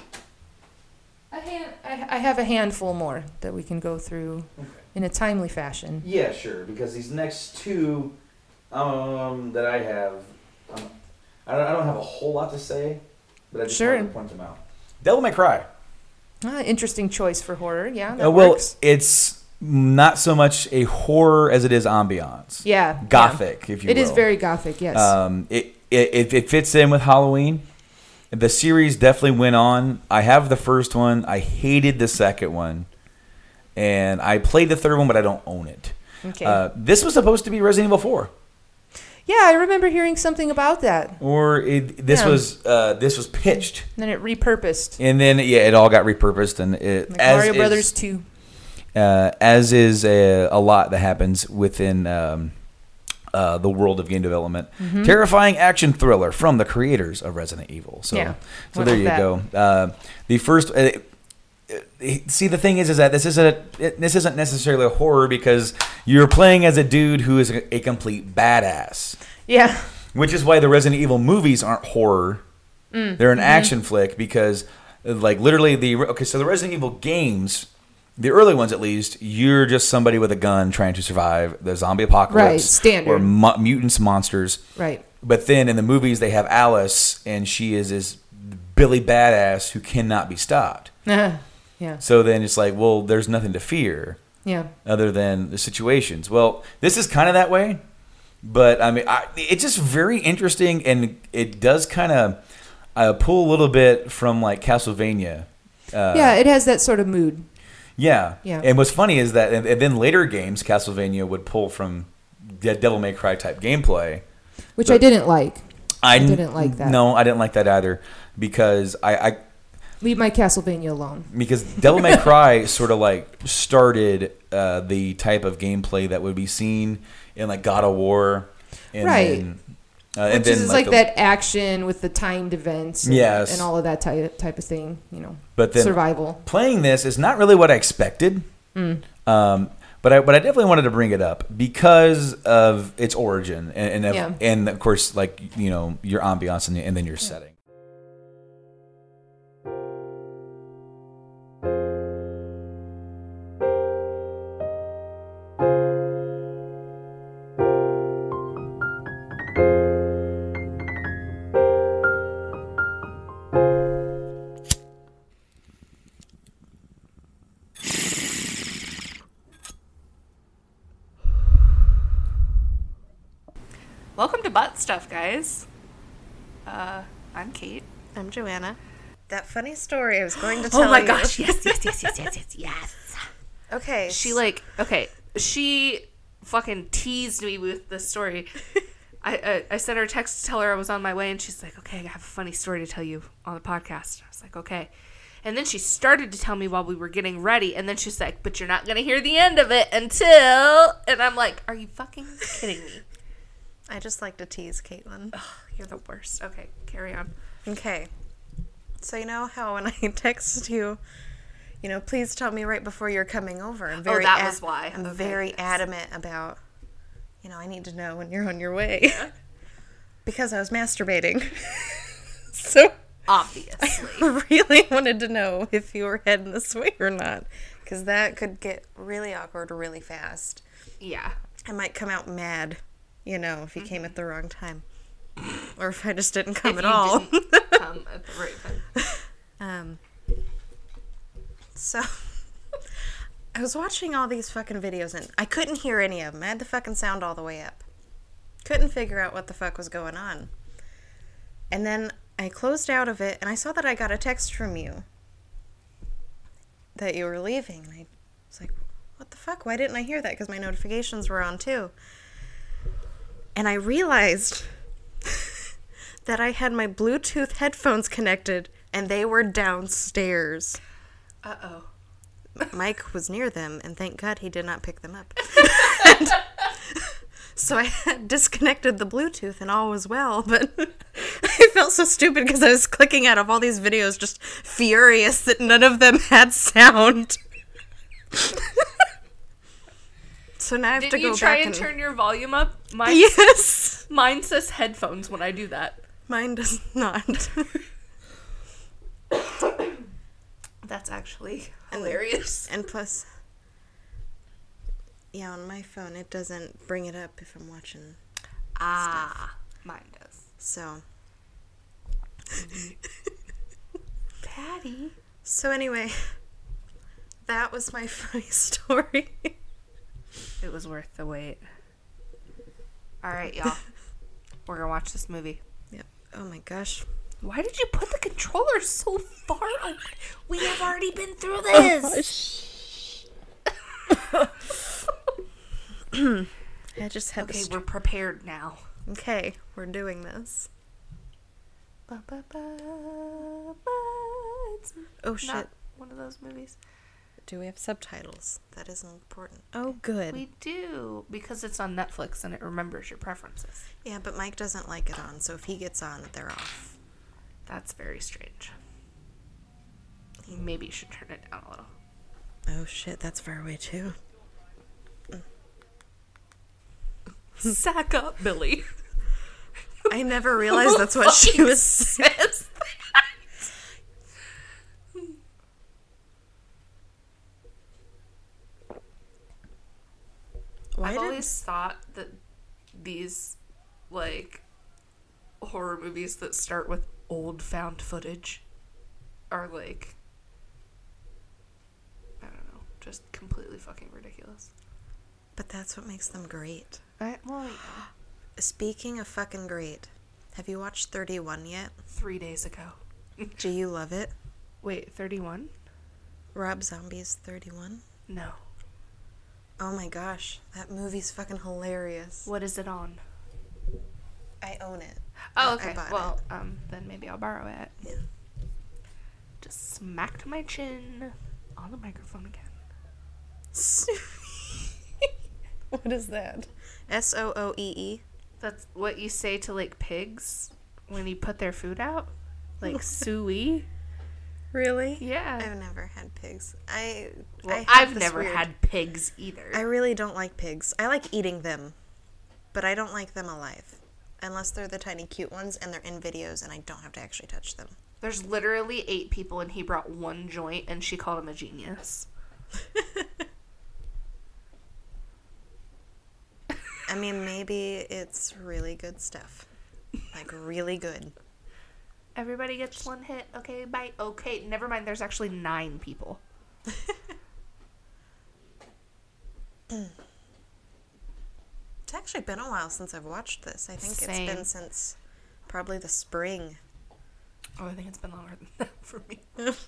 a hand, I, I have a handful more that we can go through okay. in a timely fashion. Yeah, sure. Because these next two um, that I have, um, I don't I don't have a whole lot to say, but I just sure. wanted to point them out. Devil May Cry. Ah, interesting choice for horror. Yeah, that uh, well, works. It's not so much a horror as it is ambiance. Yeah, gothic, yeah. if you it will. It is very gothic. Yes. Um, it it it fits in with Halloween. The series definitely went on. I have the first one. I hated the second one. And I played the third one, but I don't own it. Okay. Uh, this was supposed to be Resident Evil four. Yeah, I remember hearing something about that. Or it, this yeah. was uh, this was pitched. And then it repurposed. And then, yeah, it all got repurposed. And it, like as Mario is, Brothers two. Uh, as is a, a lot that happens within... Um, Uh, the world of game development. Mm-hmm. Terrifying action thriller from the creators of Resident Evil. So, yeah, so there you that. go. Uh, the first, uh, see, the thing is, is that this isn't a, this isn't necessarily a horror because you're playing as a dude who is a, a complete badass. Yeah. Which is why the Resident Evil movies aren't horror. Mm. They're an mm-hmm. action flick because, like, literally the okay. So the Resident Evil games. The early ones, at least, you're just somebody with a gun trying to survive the zombie apocalypse. Right, standard. Or mu- mutants, monsters. Right. But then in the movies, they have Alice, and she is this Billy badass who cannot be stopped. Uh, yeah. So then it's like, well, there's nothing to fear. Yeah. Other than the situations. Well, this is kind of that way. But, I mean, I, it's just very interesting, and it does kind of uh, pull a little bit from, like, Castlevania. Uh, yeah, it has that sort of mood. Yeah. yeah. And what's funny is that, and, and then later games, Castlevania would pull from Devil May Cry type gameplay. Which I didn't like. I, I didn't like that. No, I didn't like that either because I... I Leave my Castlevania alone. Because Devil May Cry sort of like started uh, the type of gameplay that would be seen in like God of War. And right. Then, uh, Which and then, is like, like the, that action with the timed events and, yes. and all of that type, type of thing, you know, but then survival. Playing this is not really what I expected, mm. um, but I but I definitely wanted to bring it up because of its origin and and, of, yeah. and of course, like, you know, your ambiance and, and then your yeah. setting. Welcome to Butt Stuff, guys. Uh, I'm Kate. I'm Joanna. That funny story I was going to tell you. Oh my you. gosh, yes, yes, yes, yes, yes, yes, yes. Okay. She, like, okay, she fucking teased me with this story. I, I I sent her a text to tell her I was on my way, and she's like, okay, I have a funny story to tell you on the podcast. I was like, okay. And then she started to tell me while we were getting ready, and then she's like, but you're not going to hear the end of it until... And I'm like, are you fucking kidding me? I just like to tease Caitlin. Ugh, you're the worst. Okay, carry on. Okay. So you know how when I text you, you know, please tell me right before you're coming over. I'm very oh, that ad- was why. I'm okay, very yes. adamant about, you know, I need to know when you're on your way. Yeah. Because I was masturbating. So obviously. I really wanted to know if you were heading this way or not. Because that could get really awkward really fast. Yeah. I might come out mad, you know, if you mm-hmm. came at the wrong time. Or if I just didn't come if at you all. Didn't come at the right um, time. so, I was watching all these fucking videos and I couldn't hear any of them. I had the fucking sound all the way up. Couldn't figure out what the fuck was going on. And then I closed out of it and I saw that I got a text from you that you were leaving. And I was like, what the fuck? Why didn't I hear that? Because my notifications were on too. And I realized that I had my Bluetooth headphones connected and they were downstairs. Uh-oh. Mike was near them and thank God he did not pick them up. And so I had disconnected the Bluetooth and all was well, but I felt so stupid because I was clicking out of all these videos just furious that none of them had sound. So now I have Did to go you try back and and turn your volume up? Mine yes. Says, mine says headphones when I do that. Mine does not. That's actually hilarious. And, and plus, yeah, on my phone it doesn't bring it up if I'm watching ah, stuff. Mine does. So. Patty. So anyway, that was my funny story. It was worth the wait. All right, y'all. We're going to watch this movie. Yep. Oh my gosh. Why did you put the controller so far away? We have already been through this. I just had okay, to. St- we're prepared now. Okay, we're doing this. Ba, ba, ba, ba. It's oh shit! not one of those movies. Do we have subtitles? That is important. Oh, good. We do because it's on Netflix and it remembers your preferences. Yeah, but Mike doesn't like it on, so if he gets on, they're off. That's very strange. Maybe you should turn it down a little. Oh shit, that's far away too. Sack up, Billy. I never realized that's what she was saying. Why I've did... always thought that these, like, horror movies that start with old found footage are, like, I don't know, just completely fucking ridiculous. But that's what makes them great. I, well, yeah. Speaking of fucking great, have you watched thirty-one yet? Three days ago. Do you love it? Wait, thirty-one? Rob Zombie's thirty-one? No. Oh my gosh, that movie's fucking hilarious. What is it on? I own it. Oh, okay. I bought well, it. um, then maybe I'll borrow it. Yeah. Just smacked my chin on the microphone again. What is that? S O O E E? That's what you say to, like, pigs when you put their food out? Like, suey? Really? Yeah. I've never had pigs. I, well, I I've never weird... had pigs either. I really don't like pigs. I like eating them, but I don't like them alive. Unless they're the tiny cute ones and they're in videos and I don't have to actually touch them. There's literally eight people and he brought one joint and she called him a genius. I mean, maybe it's really good stuff. Like, really good. Everybody gets one hit. Okay, bye. Okay, never mind. There's actually nine people. It's actually been a while since I've watched this. I think Same. It's been since probably the spring. Oh, I think it's been longer than that for me.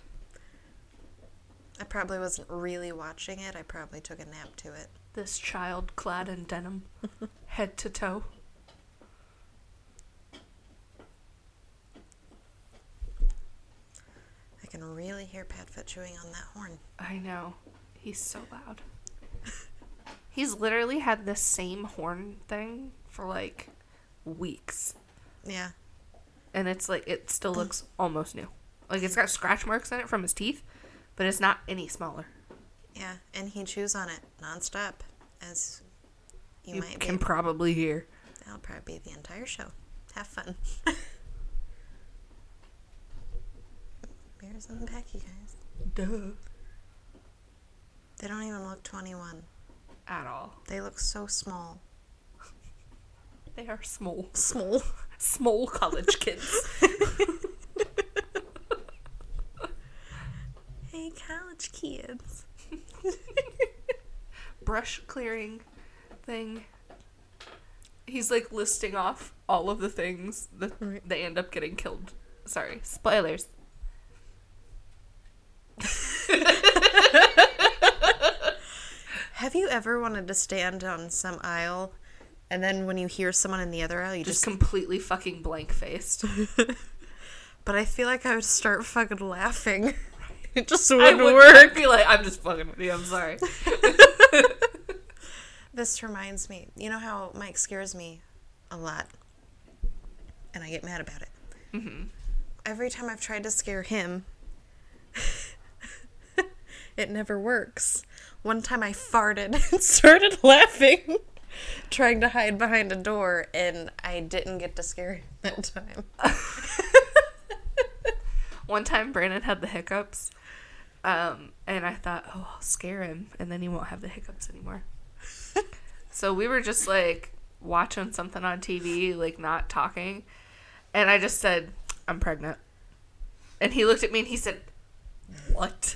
I probably wasn't really watching it. I probably took a nap to it. This child clad in denim, head to toe. I can really hear Padfoot chewing on that horn. I know. He's so loud. He's literally had this same horn thing for, like, weeks. Yeah. And it's, like, it still looks almost new. Like, it's got scratch marks in it from his teeth, but it's not any smaller. Yeah, and he chews on it nonstop, as you, You might can be. probably hear. That'll probably be the entire show. Have fun. Bears in the back, you guys. Duh. They don't even look twenty-one. At all. They look so small. They are small. Small. Small college kids. Hey, college kids. Brush clearing thing. He's like listing off all of the things that they end up getting killed. Sorry, spoilers. Have you ever wanted to stand on some aisle, and then when you hear someone in the other aisle, you Just just... completely fucking blank faced. But I feel like I would start fucking laughing. It just I wouldn't would work. I'd be like, I'm just fucking with you, I'm sorry. This reminds me, you know how Mike scares me a lot, and I get mad about it. Mm-hmm. Every time I've tried to scare him, it never works. One time I farted and started laughing, trying to hide behind a door, and I didn't get to scare him that time. One time Brandon had the hiccups, um, and I thought, oh, I'll scare him, and then he won't have the hiccups anymore. So we were just, like, watching something on T V, like, not talking, and I just said, I'm pregnant. And he looked at me and he said, what?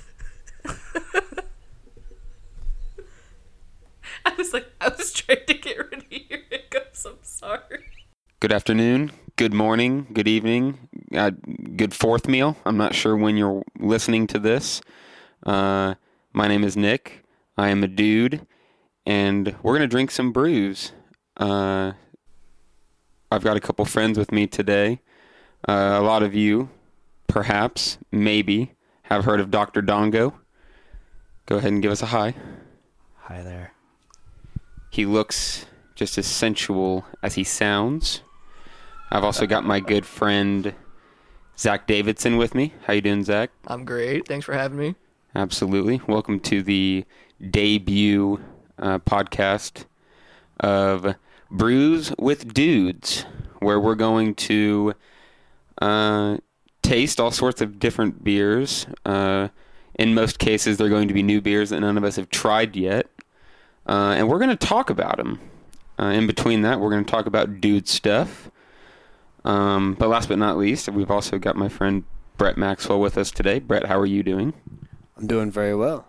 I was like, I was trying to get rid of your hiccups, I'm sorry. Good afternoon, good morning, good evening, uh, good fourth meal. I'm not sure when you're listening to this. Uh, my name is Nick. I am a dude, and we're going to drink some brews. Uh, I've got a couple friends with me today. Uh, a lot of you, perhaps, maybe, have heard of Doctor Dongo. Go ahead and give us a hi. Hi there. He looks just as sensual as he sounds. I've also got my good friend Zach Davidson with me. How you doing, Zach? I'm great. Thanks for having me. Absolutely. Welcome to the debut uh, podcast of Brews with Dudes, where we're going to uh, taste all sorts of different beers. Uh, in most cases, they're going to be new beers that none of us have tried yet. Uh, and we're going to talk about them. Uh, in between that, we're going to talk about dude stuff. Um, but last but not least, we've also got my friend Brett Maxwell with us today. Brett, how are you doing? I'm doing very well.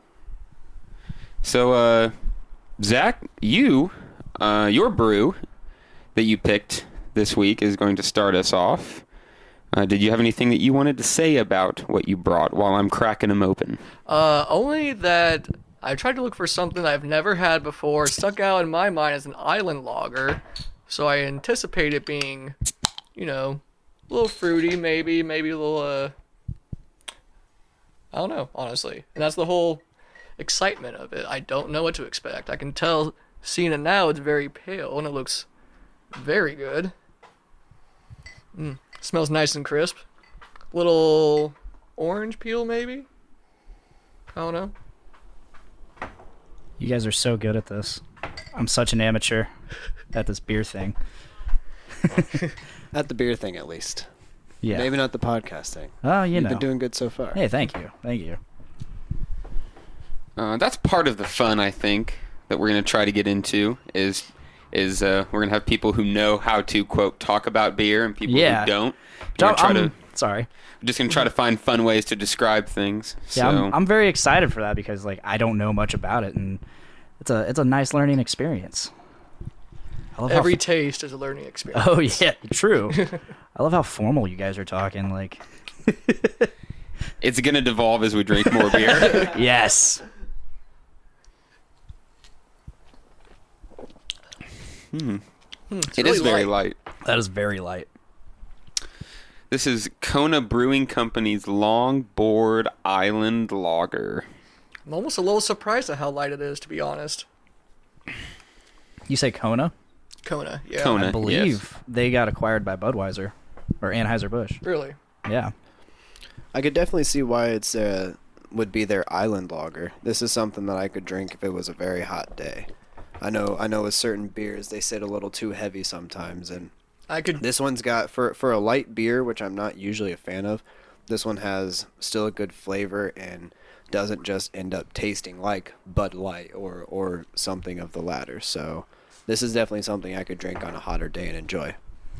So, uh, Zach, you, uh, your brew that you picked this week is going to start us off. Uh, did you have anything that you wanted to say about what you brought while I'm cracking them open? Uh, only that I tried to look for something I've never had before, stuck out in my mind as an island lager, so I anticipate it being, you know, a little fruity, maybe, maybe a little, uh, I don't know, honestly. And that's the whole excitement of it. I don't know what to expect. I can tell, seeing it now, it's very pale, and it looks very good. Mm. Smells nice and crisp. Little orange peel, maybe? I don't know. You guys are so good at this. I'm such an amateur at this beer thing. At the beer thing, at least. Yeah. Maybe not the podcast thing. Oh, you You've know. been doing good so far. Hey, thank you. Thank you. Uh, that's part of the fun, I think, that we're going to try to get into is is uh, we're going to have people who know how to, quote, talk about beer and people Yeah. who don't. Don't- We're try I'm- to, sorry. We're just going to try to find fun ways to describe things. Yeah, so. I'm, I'm very excited for that because like I don't know much about it, and it's a it's a nice learning experience. I love how Every f- taste is a learning experience. Oh yeah, true. I love how formal you guys are talking. Like, It's going to devolve as we drink more beer. yes. Hmm. Hmm, it's It really is very light. That is very light. This is Kona Brewing Company's Longboard Island Lager. I'm almost a little surprised at how light it is, to be honest. You say Kona? Kona, yeah. Kona, I believe yes. they got acquired by Budweiser or Anheuser-Busch. Really? Yeah. I could definitely see why it's uh, would be their Island Lager. This is something that I could drink if it was a very hot day. I know I know with certain beers they sit a little too heavy sometimes, and I could. This one's got for for a light beer, which I'm not usually a fan of. This one has still a good flavor and doesn't just end up tasting like Bud Light or or something of the latter. So this is definitely something I could drink on a hotter day and enjoy.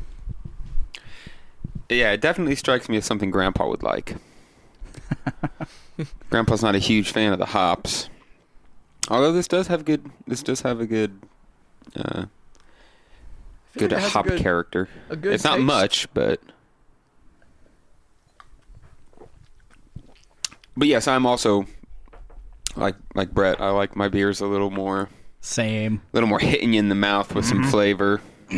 Yeah, it definitely strikes me as something Grandpa would like. Grandpa's not a huge fan of the hops, although this does have good. This does have a good, uh, good like it has hop a good- character. a good it's not taste. much, but but yes, I'm also like like Brett. I like my beers a little more same, a little more hitting you in the mouth with some Mhm. flavor.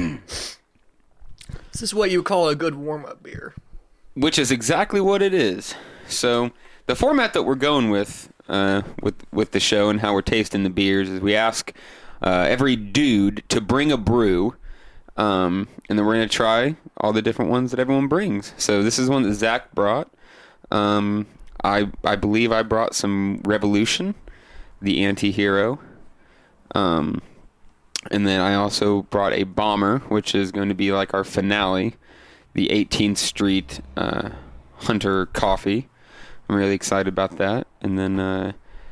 This is what you call a good warm-up beer. Which is exactly what it is. So the format that we're going with, uh, with with the show and how we're tasting the beers is we ask uh, every dude to bring a brew, um, and then we're gonna try all the different ones that everyone brings. So this is one that Zach brought. Um, I I believe I brought some Revolution, the anti-hero. Um, and then I also brought a Bomber, which is going to be like our finale, the eighteenth Street uh, Hunter Coffee. I'm really excited about that. And then uh,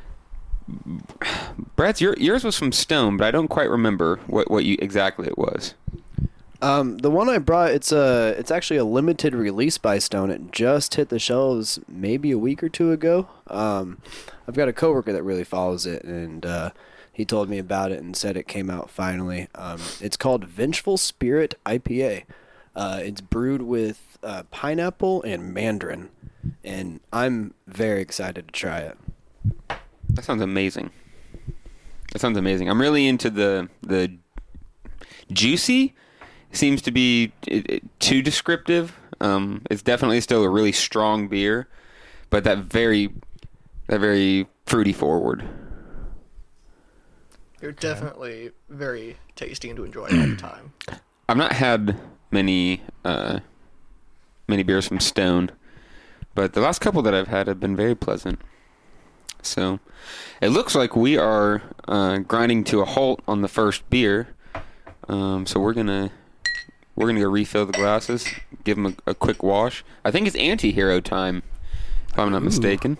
Brad's your, yours was from Stone, but I don't quite remember what, what you exactly it was. Um, the one I brought, it's a, it's actually a limited release by Stone. It just hit the shelves maybe a week or two ago. Um, I've got a coworker that really follows it, and uh, he told me about it and said it came out finally. Um, it's called Vengeful Spirit I P A. Uh, it's brewed with uh, pineapple and mandarin, and I'm very excited to try it. That sounds amazing. That sounds amazing. I'm really into the the juicy. Seems to be it, it, too descriptive. Um, it's definitely still a really strong beer, but that very that very fruity forward. You're definitely very tasty and to enjoy all the time. I've not had many uh, many beers from Stone, but the last couple that I've had have been very pleasant. So it looks like we are uh, grinding to a halt on the first beer. Um, so we're gonna we're gonna go refill the glasses, give them a, a quick wash. I think it's anti-hero time, if I'm not Ooh. mistaken.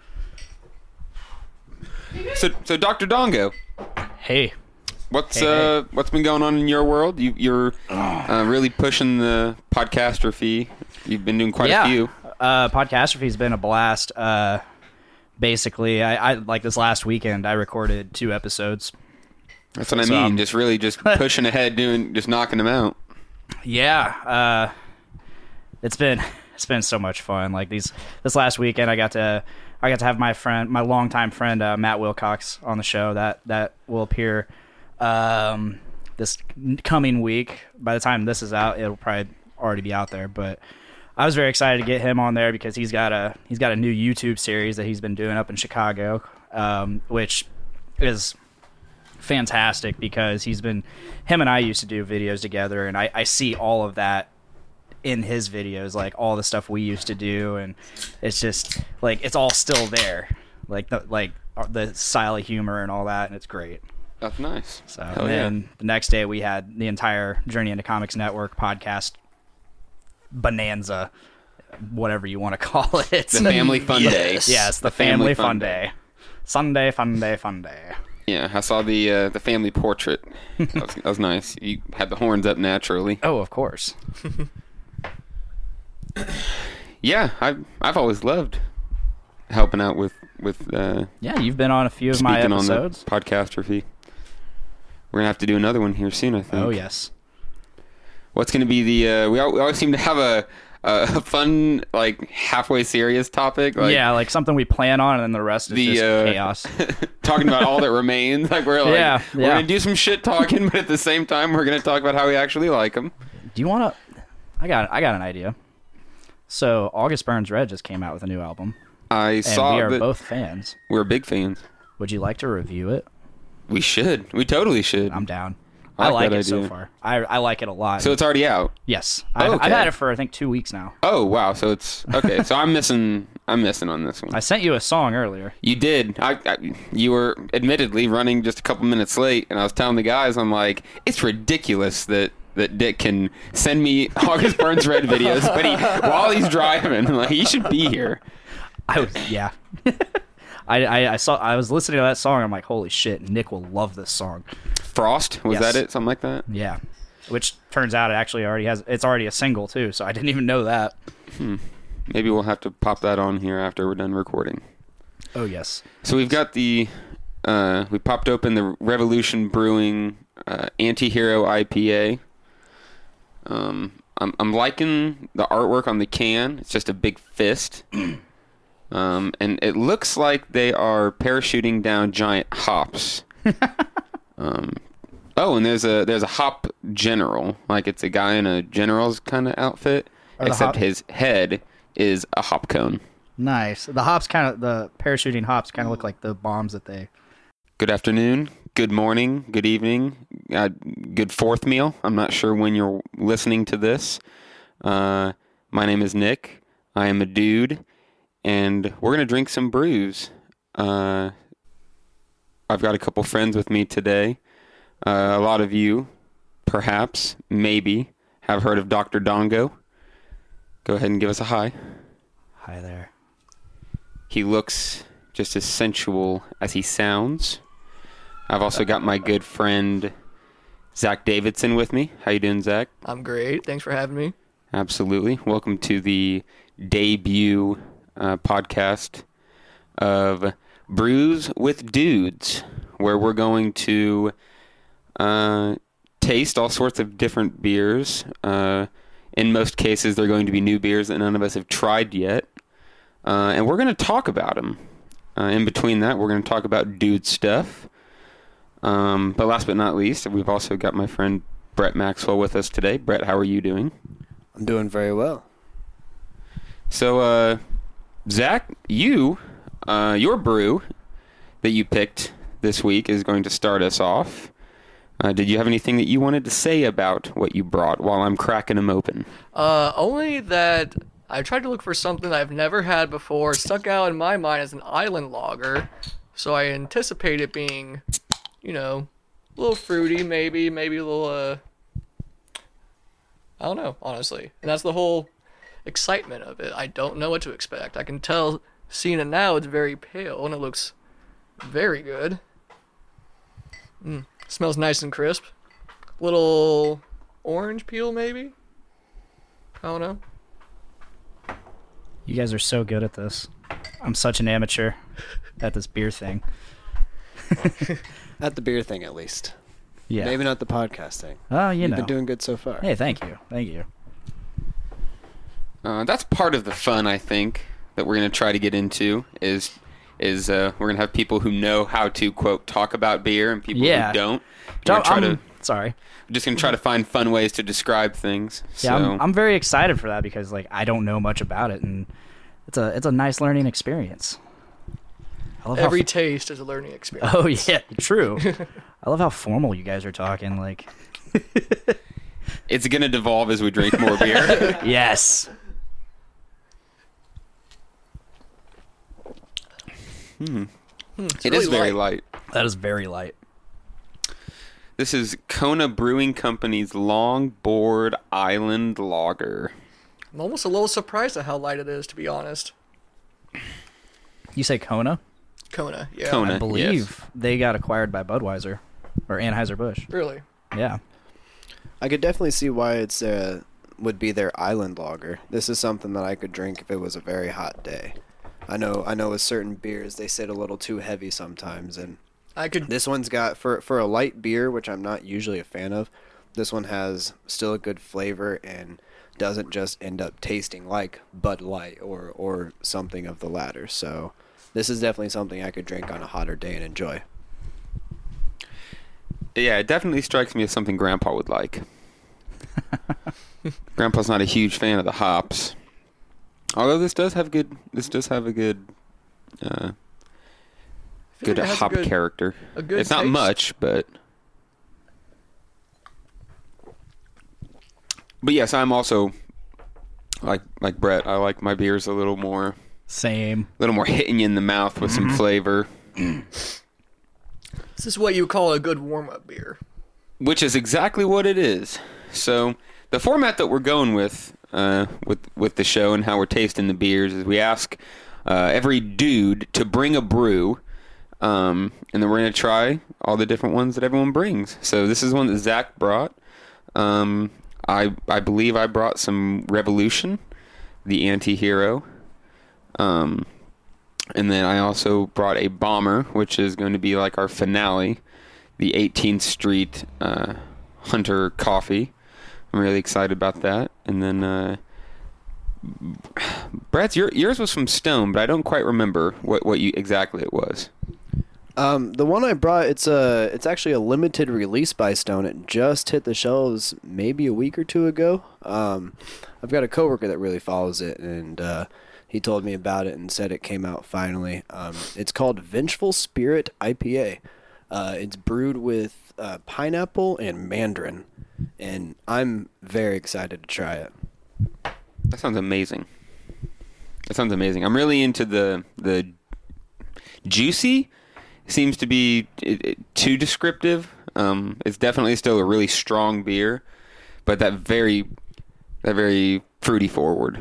So, so Doctor Dongo. Hey. What's Hey, uh hey. what's been going on in your world? You you're uh, really pushing the podcastrophy. You've been doing quite yeah. a few. Uh, Podcastrophy's been a blast. Uh, basically, I, I like this last weekend. I recorded two episodes. That's what I So, mean. um, just really just pushing ahead, doing just knocking them out. Yeah, uh, it's been it's been so much fun. Like these this last weekend, I got to I got to have my friend, my longtime friend uh, Matt Wilcox on the show. That that will appear um, this coming week. By the time this is out, it'll probably already be out there. But I was very excited to get him on there because he's got a he's got a new YouTube series that he's been doing up in Chicago, um, which is fantastic because he's been him and I used to do videos together, and I, I see all of that in his videos, like all the stuff we used to do, and it's just like it's all still there, like the like the style of humor and all that, and it's great. That's nice. So Hell and yeah. then the next day we had the entire Journey into Comics Network podcast bonanza, whatever you want to call it. The family fun day. Yes, the, The family, fun day. Sunday fun day fun day. Yeah, I saw the uh, the family portrait. That was, that was nice. You had the horns up naturally. Oh, of course. Yeah, I've I've always loved helping out with with. Uh, Yeah, you've been on a few of my speaking episodes. on the podcastrophy. We're gonna have to do another one here soon, I think. Oh yes. What's gonna be the? Uh, we, al- we always seem to have a a fun like halfway serious topic. Like yeah, like something we plan on, and then the rest is the just uh, chaos. talking about all that remains. Like we're like Yeah, we're yeah. gonna do some shit talking, but at the same time we're gonna talk about how we actually like them. Do you want to? I got I got an idea. So August Burns Red just came out with a new album. I and saw we are that- both fans. We're big fans. Would you like to review it? We should. We totally should. I'm down. I I like like, that it so idea. far. I I like it a lot. So it's already out. Yes, Oh, I've, okay. I've had it for I think two weeks now. Oh wow! So it's okay. So I'm missing. I'm missing on this one. I sent you a song earlier. You did. I, I you were admittedly running just a couple minutes late, and I was telling the guys, I'm like, it's ridiculous that. that Dick can send me August Burns Red videos, but he, while he's driving, like, he should be here. I was, yeah. I, I, I saw. I was listening to that song. I'm like, holy shit, Nick will love this song. Frost, was Yes. that it? Something like that? Yeah. Which turns out it actually already has. It's already a single too, so I didn't even know that. Hmm. Maybe we'll have to pop that on here after we're done recording. Oh yes. So we've got the. Uh, we popped open the Revolution Brewing uh, Anti-Hero I P A. Um, I'm I'm liking the artwork on the can. It's just a big fist. Um, and it looks like they are parachuting down giant hops. um, oh, and there's a there's a hop general, like it's a guy in a general's kind of outfit, Are the except hop- his head is a hop cone. Nice. The hops kind of the parachuting hops kind of look like the bombs that they. Good afternoon, good morning, good evening, uh, good fourth meal. I'm not sure when you're listening to this. Uh, my name is Nick. I am a dude, and we're going to drink some brews. Uh, I've got a couple friends with me today. Uh, a lot of you, perhaps, maybe, have heard of Doctor Dongo. Go ahead and give us a hi. Hi there. He looks just as sensual as he sounds. I've also got my good friend Zach Davidson with me. How you doing, Zach? I'm great. Thanks for having me. Absolutely. Welcome to the debut uh, podcast of Brews with Dudes, where we're going to uh, taste all sorts of different beers. Uh, in most cases, they're going to be new beers that none of us have tried yet. Uh, and we're going to talk about them. Uh, in between that, we're going to talk about dude stuff. Um, but last but not least, we've also got my friend Brett Maxwell with us today. Brett, how are you doing? I'm doing very well. So, uh, Zach, you, uh, your brew that you picked this week is going to start us off. Uh, did you have anything that you wanted to say about what you brought while I'm cracking them open? Uh, only that I tried to look for something I've never had before. Stuck out in my mind as an island lager, so I anticipate it being, you know, a little fruity, maybe, maybe a little, uh, I don't know, honestly. And that's the whole excitement of it. I don't know what to expect. I can tell, seeing it now, it's very pale, and it looks very good. Mm, smells nice and crisp. Little orange peel, maybe? I don't know. You guys are so good at this. I'm such an amateur at this beer thing. At the beer thing, at least. Yeah. Maybe not the podcast thing. Oh, you You've know. been doing good so far. Hey, thank you. Thank you. Uh, that's part of the fun, I think, that we're going to try to get into is is uh, we're going to have people who know how to, quote, talk about beer and people Yeah. who don't. Don't- We're gonna try I'm- to, sorry. We're just going to try to find fun ways to describe things. Yeah, so. I'm, I'm very excited for that because like I don't know much about it, and it's a it's a nice learning experience. I love how Every f- taste is a learning experience. Oh yeah, true. I love how formal you guys are talking. Like, It's going to devolve as we drink more beer. yes. Hmm. Hmm, it's It really is very light. light. That is very light. This is Kona Brewing Company's Longboard Island Lager. I'm almost a little surprised at how light it is, to be honest. You say Kona? Kona, yeah. Kona, I believe yes. they got acquired by Budweiser or Anheuser-Busch. Really? Yeah. I could definitely see why it's uh, would be their island lager. This is something that I could drink if it was a very hot day. I know I know with certain beers they sit a little too heavy sometimes, and I could. This one's got for for a light beer, which I'm not usually a fan of. This one has still a good flavor and doesn't just end up tasting like Bud Light or or something of the latter. So this is definitely something I could drink on a hotter day and enjoy. Yeah, it definitely strikes me as something Grandpa would like. Grandpa's not a huge fan of the hops. Although this does have good, this does have a good, uh, good like it has a hop good- character. a good it's not taste. much, but, but yes, I'm also like like Brett. I like my beers a little more Same. A little more hitting you in the mouth with some flavor. This is what you call a good warm-up beer. Which is exactly what it is. So the format that we're going with uh, with with the show and how we're tasting the beers is we ask uh, every dude to bring a brew, um, and then we're going to try all the different ones that everyone brings. So this is one that Zach brought. Um, I I believe I brought some Revolution, the anti-hero. Um, and then I also brought a Bomber, which is going to be like our finale, the eighteenth Street uh, Hunter Coffee. I'm really excited about that. And then uh, Brad's your, yours was from Stone, but I don't quite remember what, what you exactly it was. Um, the one I brought, it's a, it's actually a limited release by Stone. It just hit the shelves maybe a week or two ago. Um, I've got a coworker that really follows it, and uh, he told me about it and said it came out finally. Um, it's called Vengeful Spirit I P A. Uh, it's brewed with uh, pineapple and mandarin, and I'm very excited to try it. That sounds amazing. That sounds amazing. I'm really into the the juicy. Seems to be it, it, too descriptive. Um, it's definitely still a really strong beer, but that very that very fruity forward.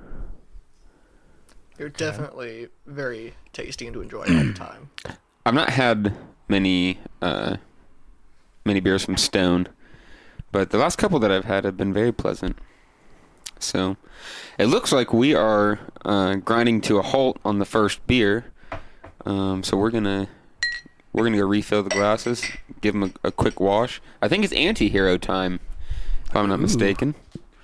You're definitely very tasty and to enjoy all the time. I've not had many uh, many beers from Stone, but the last couple that I've had have been very pleasant. So it looks like we are uh, grinding to a halt on the first beer. Um, so we're gonna we're gonna go refill the glasses, give them a, a quick wash. I think it's anti-hero time, if I'm not Ooh. mistaken.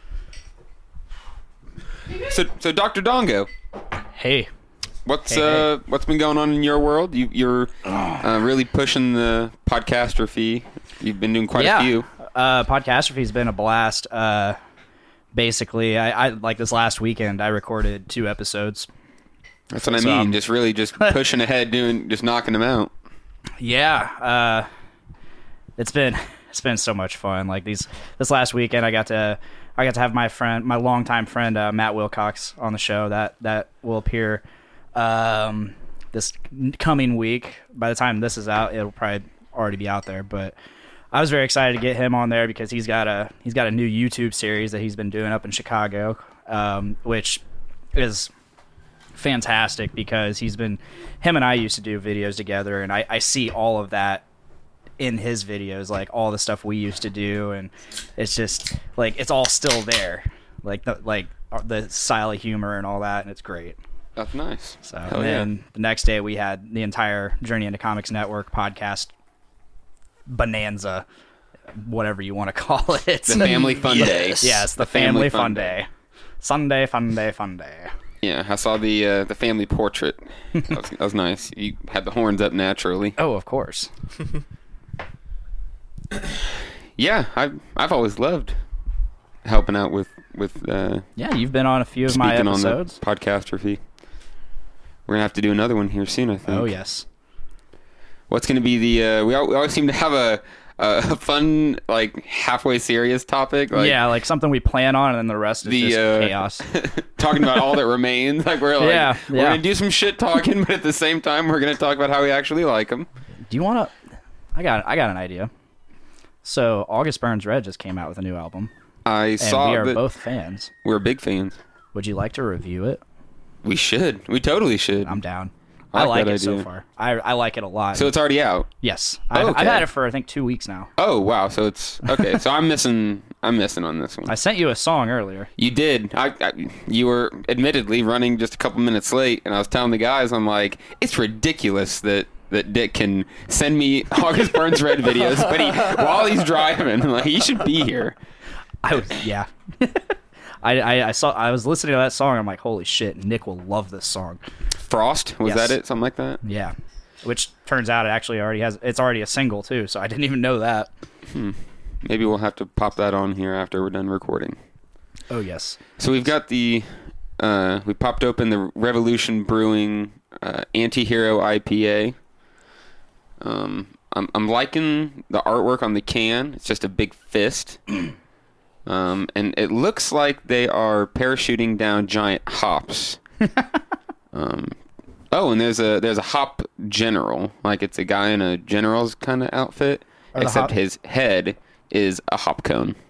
So, so Doctor Dongo. Hey. What's Hey, uh hey. what's been going on in your world? You you're uh, really pushing the podcastrophe. You've been doing quite yeah. a few. Uh, Podcastrophy's been a blast. Uh, basically, I, I like this last weekend I recorded two episodes. That's what I So, mean. um, just really just pushing ahead, doing just knocking them out. Yeah, uh, it's been it's been so much fun. Like these this last weekend, I got to I got to have my friend, my longtime friend uh, Matt Wilcox on the show. That that will appear um, this coming week. By the time this is out, it'll probably already be out there. But I was very excited to get him on there because he's got a he's got a new YouTube series that he's been doing up in Chicago, um, which is fantastic because he's been him and I used to do videos together, and I, I see all of that in his videos, like all the stuff we used to do, and it's just like it's all still there, like the like the style of humor and all that, and it's great. That's nice. So Hell and then yeah. the next day we had the entire Journey into Comics Network podcast bonanza, whatever you want to call it. The family fun day. Yes, the, The family family, fun fun day. day. Sunday fun day fun day. Yeah, I saw the uh, the family portrait. That was, that was nice. You had the horns up naturally. Oh, of course. Yeah, I've I've always loved helping out with with. Uh, Yeah, you've been on a few of my speaking episodes. on the podcastrophy. We're gonna have to do another one here soon, I think. Oh yes. What's gonna be the? Uh, we al- we always seem to have a a fun like halfway serious topic. Like, yeah, like something we plan on, and then the rest is the just uh, chaos. talking about all that remains. Like we're like, Yeah, we're yeah. gonna do some shit talking, but at the same time, we're gonna talk about how we actually like them. Do you want to? I got I got an idea. So August Burns Red just came out with a new album. I and saw we are that- both fans. We're big fans. Would you like to review it? We should. We totally should. I'm down. I I like like, that it so idea. far. I I like it a lot. So it's already out. Yes, Oh, I've, okay. I've had it for I think two weeks now. Oh wow! So it's okay. So I'm missing. I'm missing on this one. I sent you a song earlier. You did. I, I you were admittedly running just a couple minutes late, and I was telling the guys, I'm like, it's ridiculous that that Dick can send me August Burns Red videos, but he while he's driving, like he should be here. I was yeah. I, I I saw I was listening to that song. I'm like, holy shit! Nick will love this song. Frost was Yes. that it? Something like that. Yeah, which turns out it actually already has. It's already a single too, so I didn't even know that. Hmm. Maybe we'll have to pop that on here after we're done recording. Oh yes. So we've got the uh, we popped open the Revolution Brewing uh, Anti-Hero I P A. Um, I'm I'm liking the artwork on the can. It's just a big fist. Um, and it looks like they are parachuting down giant hops. Um, oh, and there's a there's a hop general, like it's a guy in a general's kind of outfit, Are the except hop- his head is a hop cone.